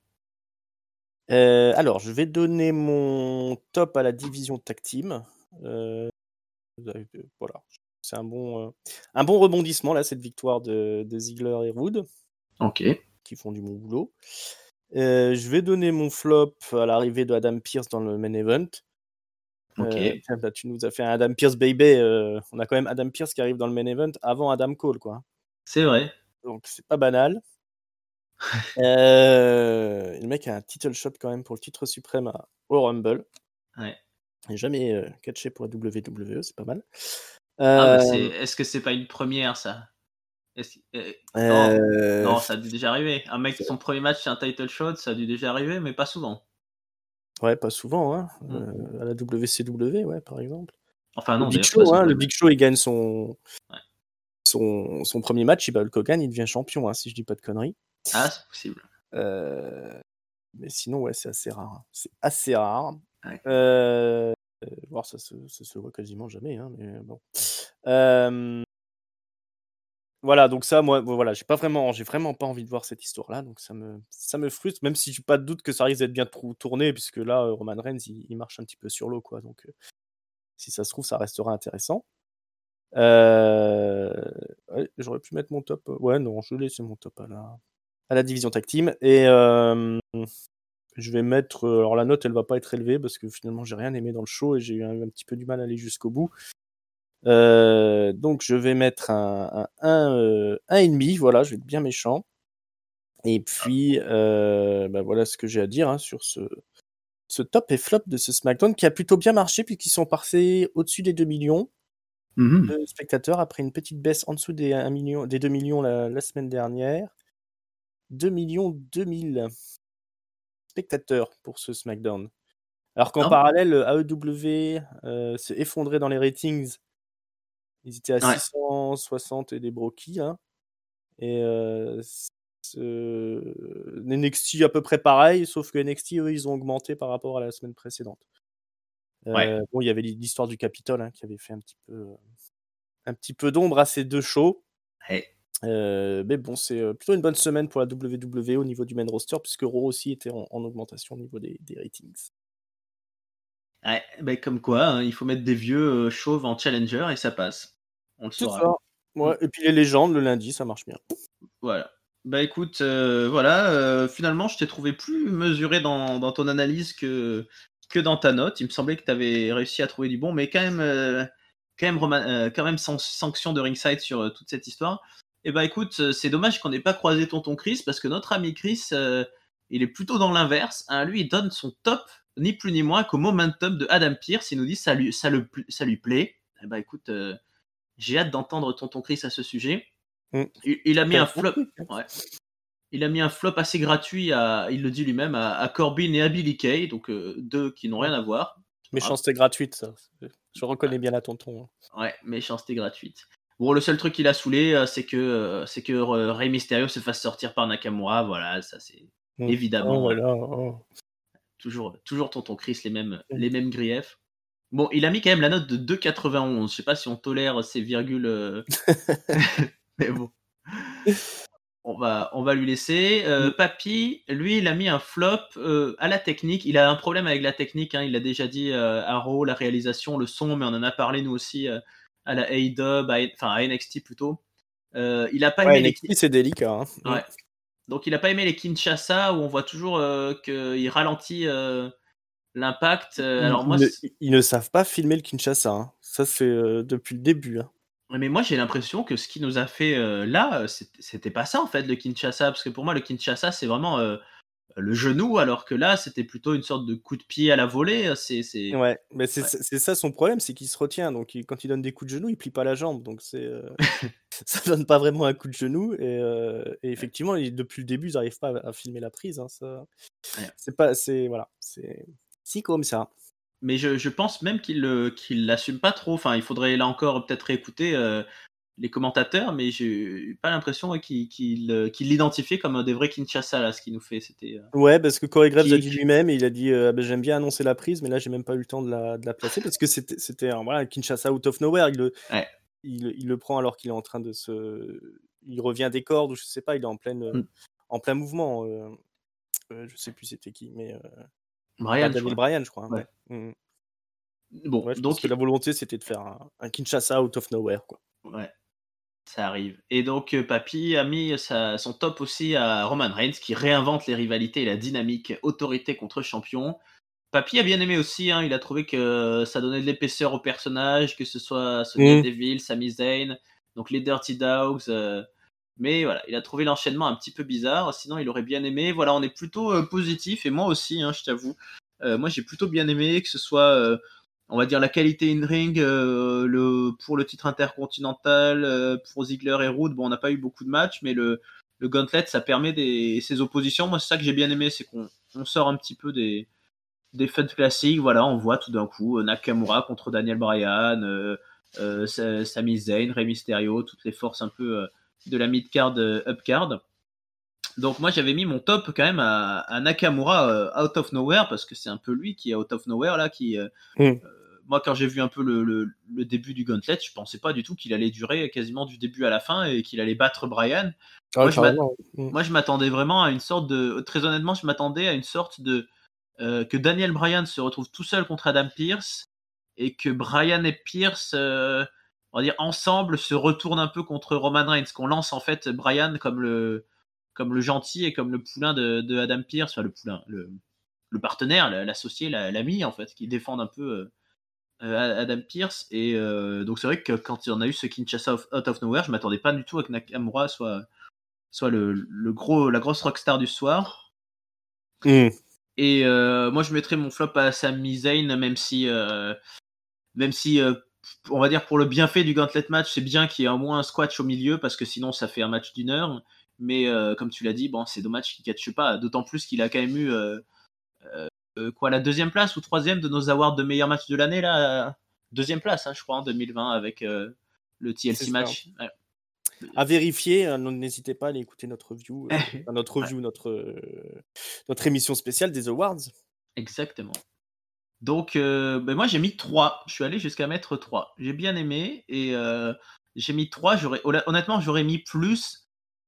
Euh, alors, je vais donner mon top à la division tag team. Euh, voilà, c'est un bon, euh, un bon rebondissement là, cette victoire de, de Ziggler et Roode, Ok. qui font du bon boulot. Euh, je vais donner mon flop à l'arrivée de Adam Pearce dans le main event. Ok. Euh, tiens, bah, tu nous as fait un Adam Pearce baby. Euh, on a quand même Adam Pearce qui arrive dans le main event avant Adam Cole, quoi. C'est vrai. Donc c'est pas banal. euh, le mec a un title shot quand même pour le titre suprême à- au Rumble. Ouais. Il n'a jamais euh, catché pour la W W E, c'est pas mal. Ah bah Euh, c'est. Est-ce que c'est pas une première ça? Est-ce... euh, Non. euh, Non, ça a dû déjà arriver. Un mec, son premier match, c'est un title shot, ça a dû déjà arriver, mais pas souvent. Ouais, pas souvent, hein. Mm. Euh, à la W C W, ouais, par exemple. Enfin Le non, Big d'ailleurs, c'est pas Show, son hein, le premier Big match. Show, il gagne son, Ouais. son, son premier match, il bat Hulk Hogan, il devient champion, hein, si je dis pas de conneries. Ah, c'est possible. Euh, mais sinon, ouais, c'est assez rare. hein. C'est assez rare. Ouais. Euh, voir ça se, ça se voit quasiment jamais, hein, mais bon. Euh, voilà, donc ça, moi, bon, voilà, j'ai pas vraiment, j'ai vraiment pas envie de voir cette histoire-là, donc ça me, ça me frustre, même si j'ai pas de doute que ça risque d'être bien trou- tourné, puisque là, euh, Roman Reigns, il, il marche un petit peu sur l'eau, quoi. Donc, euh, si ça se trouve, ça restera intéressant. Euh, ouais, j'aurais pu mettre mon top. Ouais, non, je vais laisser mon top à la, à la division tag team. Et euh, je vais mettre. euh, Alors, la note, elle va pas être élevée parce que finalement, j'ai rien aimé dans le show et j'ai eu un, un petit peu du mal à aller jusqu'au bout. Euh, donc, je vais mettre un un, euh, un et demi. Voilà, je vais être bien méchant. Et puis, euh, bah, voilà ce que j'ai à dire hein, sur ce, ce top et flop de ce SmackDown qui a plutôt bien marché puisqu'ils sont passés au-dessus des deux millions. Mm-hmm. de spectateurs après une petite baisse en dessous des, un million, des deux millions la, la semaine dernière. deux millions deux mille spectateurs pour ce SmackDown. Alors qu'en Ah, parallèle, A E W euh, s'est effondré dans les ratings. Ils étaient à ouais. six cent soixante et des broquis. Hein. Et euh, ce... N X T à peu près pareil, sauf que N X T, eux, ils ont augmenté par rapport à la semaine précédente. Euh, Ouais. Bon, il y avait l'histoire du Capitole hein, qui avait fait un petit peu, un petit peu d'ombre à ces deux shows. Ouais. Euh, mais bon, c'est euh, plutôt une bonne semaine pour la W W E au niveau du main roster, puisque Raw aussi était en, en augmentation au niveau des, des ratings. Ouais, ben comme quoi, hein, il faut mettre des vieux euh, chauves en challenger et ça passe. On le C'est saura. ça. Mm. Ouais, et puis les légendes, le lundi, ça marche bien. Voilà. Bah écoute, euh, voilà, euh, finalement, je t'ai trouvé plus mesuré dans, dans ton analyse que que dans ta note. Il me semblait que tu avais réussi à trouver du bon, mais quand même, euh, quand même, Roman, euh, quand même sans sanction de ringside sur euh, toute cette histoire. Et bah écoute, euh, c'est dommage qu'on n'ait pas croisé tonton Chris, parce que notre ami Chris, euh, il est plutôt dans l'inverse. Hein. Lui, il donne son top, ni plus ni moins qu'au momentum de Adam Pearce. Il nous dit ça lui, ça le, ça lui plaît. Et bah écoute, euh, j'ai hâte d'entendre tonton Chris à ce sujet. Mm. Il, il a mis un flop. Truc, hein. Ouais. Il a mis un flop assez gratuit, à, il le dit lui-même, à, à Corbin et à Billy Kay, donc euh, deux qui n'ont rien à voir. Méchanceté gratuite, ça. Je reconnais bien la tonton. Ouais, méchanceté gratuite. Bon, le seul truc qu'il a saoulé, euh, c'est que, euh, c'est que euh, Rey Mysterio se fasse sortir par Nakamura. Voilà, ça c'est Mm. évidemment Oh, voilà, oh. toujours, toujours tonton Chris, les mêmes, Mm. les mêmes griefs. Bon, il a mis quand même la note de deux virgule quatre-vingt-onze. Je sais pas si on tolère ces virgules, euh... mais bon. On va, on va lui laisser. Euh, Mm. Papy, lui, il a mis un flop euh, à la technique. Il a un problème avec la technique. Hein. Il l'a déjà dit euh, à Raw, la réalisation, le son, mais on en a parlé nous aussi euh, à la A E W, enfin à N X T plutôt. Euh, il a pas Ouais, aimé N X T, les. c'est délicat. Hein. Ouais. Mm. Donc il a pas aimé les Kinshasa où on voit toujours euh, qu'il ralentit euh, l'impact. Euh, Ils, alors moi, ne, c'est... ils ne savent pas filmer le Kinshasa. Hein. Ça, c'est euh, depuis le début. Hein. mais moi j'ai l'impression que ce qui nous a fait euh, là, c'était, c'était pas ça en fait le Kinshasa, parce que pour moi le Kinshasa c'est vraiment euh, le genou, alors que là, c'était plutôt une sorte de coup de pied à la volée. C'est, c'est... Ouais, mais c'est, Ouais. c'est ça son problème, c'est qu'il se retient. Donc, il- quand il donne des coups de genou, il plie pas la jambe. Donc, c'est, euh, ça donne pas vraiment un coup de genou. Et, euh, et effectivement, il- depuis le début, ils n'arrivent pas à, à filmer la prise. Hein, ça, Ouais. c'est pas, c'est voilà, c'est, c'est comme ça. Mais je, je pense même qu'il ne qu'il l'assume pas trop. Enfin, il faudrait là encore peut-être réécouter euh, les commentateurs, mais j'ai pas l'impression ouais, qu'il, qu'il, euh, qu'il l'identifiait comme des vrais Kinshasa, là, ce qu'il nous fait. C'était, euh, Ouais, parce que Corey Graves a kick. dit lui-même, et il a dit euh, bah, j'aime bien annoncer la prise, mais là, j'ai même pas eu le temps de la, de la placer parce que c'était, c'était un voilà, Kinshasa out of nowhere. Il le, Ouais. il, il le prend alors qu'il est en train de se. Il revient des cordes, ou je sais pas, il est en, pleine, Mm. en plein mouvement. Euh, euh, je sais plus c'était qui, mais. Euh... Brian, Ah, je Daniel crois. Bryan, je crois. Ouais. Ouais. Mm. Bon, Ouais, je pense donc, que la volonté, c'était de faire un, un Kinshasa out of nowhere. Quoi. ouais, ça arrive. Et donc, euh, Papy a mis sa, son top aussi à Roman Reigns, qui réinvente les rivalités et la dynamique autorité contre champion. Papy a bien aimé aussi, hein, il a trouvé que ça donnait de l'épaisseur au personnage, que ce soit Sonya Mm. Deville, Sami Zayn, donc les Dirty Dogs. Euh, mais voilà, il a trouvé l'enchaînement un petit peu bizarre, sinon il aurait bien aimé. Voilà, on est plutôt euh, positif, et moi aussi, hein, je t'avoue. Euh, moi j'ai plutôt bien aimé que ce soit, euh, on va dire, la qualité in-ring euh, le, pour le titre intercontinental, euh, pour Ziggler et Roode. Bon, on n'a pas eu beaucoup de matchs, mais le, le Gauntlet, ça permet des, ces oppositions. Moi, c'est ça que j'ai bien aimé, c'est qu'on on sort un petit peu des des feuds classiques, voilà, on voit tout d'un coup euh, Nakamura contre Daniel Bryan, euh, euh, Sami Zayn, Rey Mysterio, toutes les forces un peu euh, de la mid-card, euh, up-card. Donc moi j'avais mis mon top quand même à, à Nakamura euh, out of nowhere, parce que c'est un peu lui qui est out of nowhere là, qui... Euh, Mm. moi quand j'ai vu un peu le, le, le début du Gauntlet, je pensais pas du tout qu'il allait durer quasiment du début à la fin et qu'il allait battre Bryan. Ah, Moi je, m'att- mm. moi je m'attendais vraiment à une sorte de... Très honnêtement, je m'attendais à une sorte de... Euh, que Daniel Bryan se retrouve tout seul contre Adam Pearce et que Bryan et Pearce, euh, on va dire ensemble, se retournent un peu contre Roman Reigns, qu'on lance en fait Bryan comme le, comme le gentil et comme le poulain de, de Adam Pearce, enfin le poulain, le, le partenaire, l'associé, l'ami en fait, qui défendent un peu euh, Adam Pearce. Et euh, donc c'est vrai que quand on a eu ce Kinshasa of, out of nowhere, je m'attendais pas du tout à que Nakamura soit, soit le, le gros, la grosse rockstar du soir. Mm. Et euh, moi, je mettrais mon flop à Sami Zayn, même si, euh, même si euh, on va dire pour le bienfait du Gauntlet match, c'est bien qu'il y ait au moins un squash au milieu, parce que sinon, ça fait un match d'une heure. Mais euh, comme tu l'as dit, bon, c'est dommage qu'il ne catche pas, d'autant plus qu'il a quand même eu euh, euh, quoi, la deuxième place ou troisième de nos awards de meilleur match de l'année, là. Deuxième place, hein, je crois, en deux mille vingt avec euh, le T L C match. Ouais. À vérifier, euh, n'hésitez pas à aller écouter notre review, euh, enfin, notre review, ouais. notre, euh, notre émission spéciale des Awards. Exactement. Donc, euh, ben moi, j'ai mis trois. Je suis allé jusqu'à mettre trois. J'ai bien aimé et euh, j'ai mis trois. J'aurais, honnêtement, j'aurais mis plus.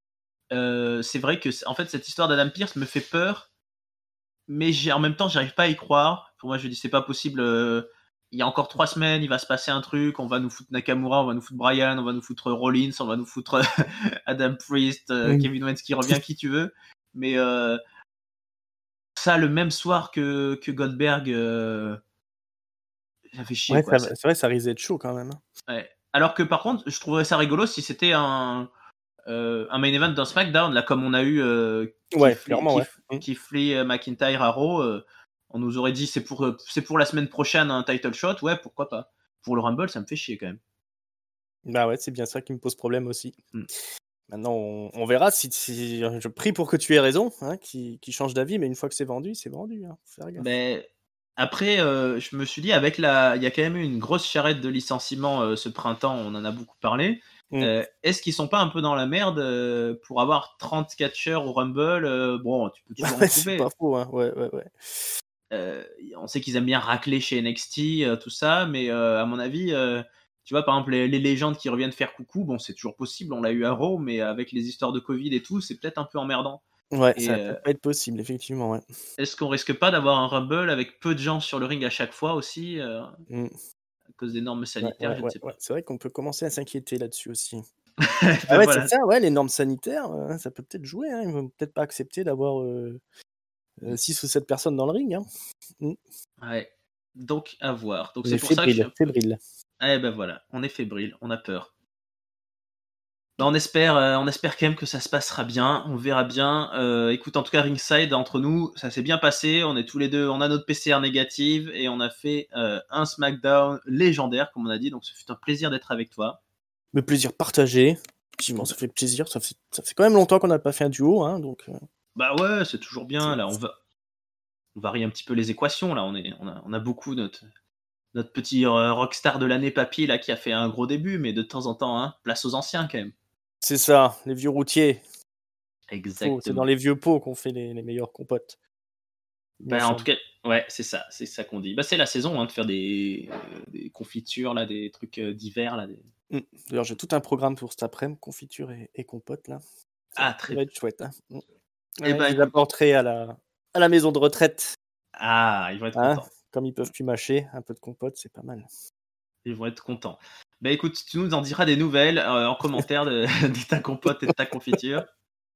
Euh, c'est vrai que, en fait, cette histoire d'Adam Pearce me fait peur, mais j'ai, en même temps, j'arrive pas à y croire. Pour moi, je dis, c'est pas possible. Euh, il y a encore trois semaines, il va se passer un truc. On va nous foutre Nakamura, on va nous foutre Bryan, on va nous foutre Rollins, on va nous foutre Adam Priest, euh, mmh. Kevin Owens qui revient, qui tu veux. Mais euh, ça le même soir que, que Goldberg, euh, ça fait chier. Ouais, Quoi. ça- Ça- c'est vrai, ça risque d'être chaud quand même. hein. ouais. Alors que par contre, je trouverais ça rigolo si c'était un, euh, un main event d'un SmackDown, là, comme on a eu euh, Ouais, Keith Lee, clairement, ouais. Keith- Mm. Keith Lee, euh, McIntyre à Raw. euh, on nous aurait dit c'est pour, euh, c'est pour la semaine prochaine un title shot. Ouais, pourquoi pas. Pour le Rumble, ça me fait chier quand même. Bah ouais, c'est bien ça qui me pose problème aussi. Mm. Maintenant, on, on verra si, si- je prie pour que tu aies raison, hein, qui, qui change d'avis, mais une fois que c'est vendu, c'est vendu. Hein. Faut faire gaffe. Mais après, euh, je me suis dit, avec la, il y a quand même eu une grosse charrette de licenciements euh, ce printemps, on en a beaucoup parlé. Mm. Euh, est-ce qu'ils sont pas un peu dans la merde euh, pour avoir trente catcheurs au Rumble euh, Bon, tu peux toujours en Ouais, c'est trouver. pas faux, hein. Ouais, ouais, ouais. Euh, on sait qu'ils aiment bien racler chez N X T, euh, tout ça, mais euh, à mon avis, euh, tu vois, par exemple, les, les légendes qui reviennent faire coucou, bon, c'est toujours possible, on l'a eu à Raw, mais avec les histoires de Covid et tout, c'est peut-être un peu emmerdant. Ouais, Et ça va euh, peut-être pas être possible, effectivement, ouais. est-ce qu'on risque pas d'avoir un Rumble avec peu de gens sur le ring à chaque fois aussi, euh, Mm. à cause des normes Ouais, sanitaires, ouais, je ne ouais, sais ouais. pas. C'est vrai qu'on peut commencer à s'inquiéter là-dessus aussi. Ben Ah ouais, voilà. c'est ça, ouais, les normes sanitaires, euh, ça peut peut-être jouer. Hein. Ils vont peut-être pas accepter d'avoir six ou sept personnes dans le ring. Hein. Mm. Ouais. Donc, à voir. Donc, On c'est est pour ça que je suis fébrile, un peu... fébrile. Eh ben voilà, on est fébrile, on a peur. Ben, on espère, euh, on espère quand même que ça se passera bien, on verra bien. Euh, écoute, en tout cas, ringside entre nous, ça s'est bien passé. On est tous les deux, on a notre P C R négative et on a fait euh, un SmackDown légendaire, comme on a dit. Donc, ce fut un plaisir d'être avec toi. Le plaisir partagé. Effectivement, ça fait plaisir. Ça fait, ça fait quand même longtemps qu'on n'a pas fait un duo. Hein, donc, euh, Bah ouais, c'est toujours bien. c'est- Là, on va, on varie un petit peu les équations. Là, on est, on a, on a beaucoup notre, notre petit euh, rockstar de l'année papy là qui a fait un gros début, mais de temps en temps, hein, place aux anciens quand même. c'est ça, les vieux routiers. Faux, c'est Exactement. dans les vieux pots qu'on fait les, les meilleures compotes. Il me Ben, en semble. tout cas, ouais, c'est ça, c'est ça qu'on dit. Bah, c'est la saison hein, de faire des, euh, des confitures, là, des trucs euh, divers. Là, des... Mm. D'ailleurs, j'ai tout un programme pour cet après-midi, confiture et, et compote. Là. Ça, Ah, ça très va bien. être chouette. Hein. Mm. Eh Ouais, ben, je les écoute. apporterai à la, à la maison de retraite. Ah, ils vont être Hein. contents. Comme ils peuvent plus mâcher, un peu de compote, c'est pas mal. Ils vont être contents. Ben, écoute, tu nous en diras des nouvelles euh, en commentaire de, de ta compote et de ta confiture.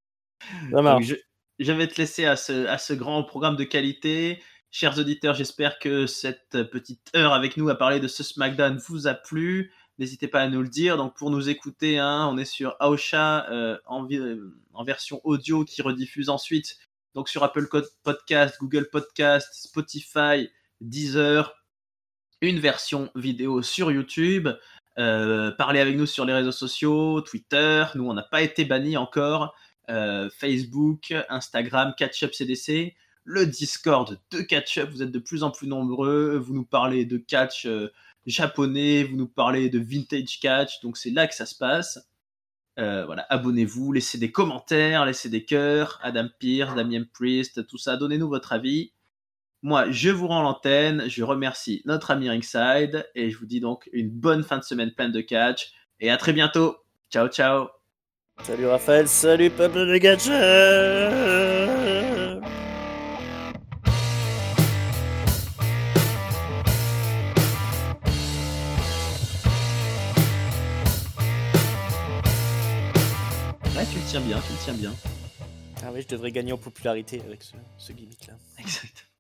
Ça Donc, marche. je, je vais te laisser à ce, à ce grand programme de qualité. Chers auditeurs, j'espère que cette petite heure avec nous à parler de ce SmackDown vous a plu. N'hésitez pas à nous le dire. Donc, pour nous écouter, hein, on est sur Aosha euh, en, vi- en version audio qui rediffuse ensuite donc sur Apple Podcast, Google Podcast, Spotify, Deezer. Une version vidéo sur YouTube. Euh, parlez avec nous sur les réseaux sociaux, Twitter. Nous, on n'a pas été bannis encore. Euh, Facebook, Instagram, Catch-up C D C. Le Discord de Catch-up. Vous êtes de plus en plus nombreux. Vous nous parlez de catch euh, japonais. Vous nous parlez de vintage catch. Donc, c'est là que ça se passe. Euh, voilà, abonnez-vous, laissez des commentaires, laissez des cœurs. Adam Pearce, Damien Priest, tout ça. Donnez-nous votre avis. Moi, je vous rends l'antenne, je remercie notre ami Ringside et je vous dis donc une bonne fin de semaine pleine de catch et à très bientôt. Ciao, ciao. Salut Raphaël, salut peuple de catcheurs. Ouais, tu le tiens bien, tu le tiens bien. Ah oui, je devrais gagner en popularité avec ce, ce gimmick-là. Exact.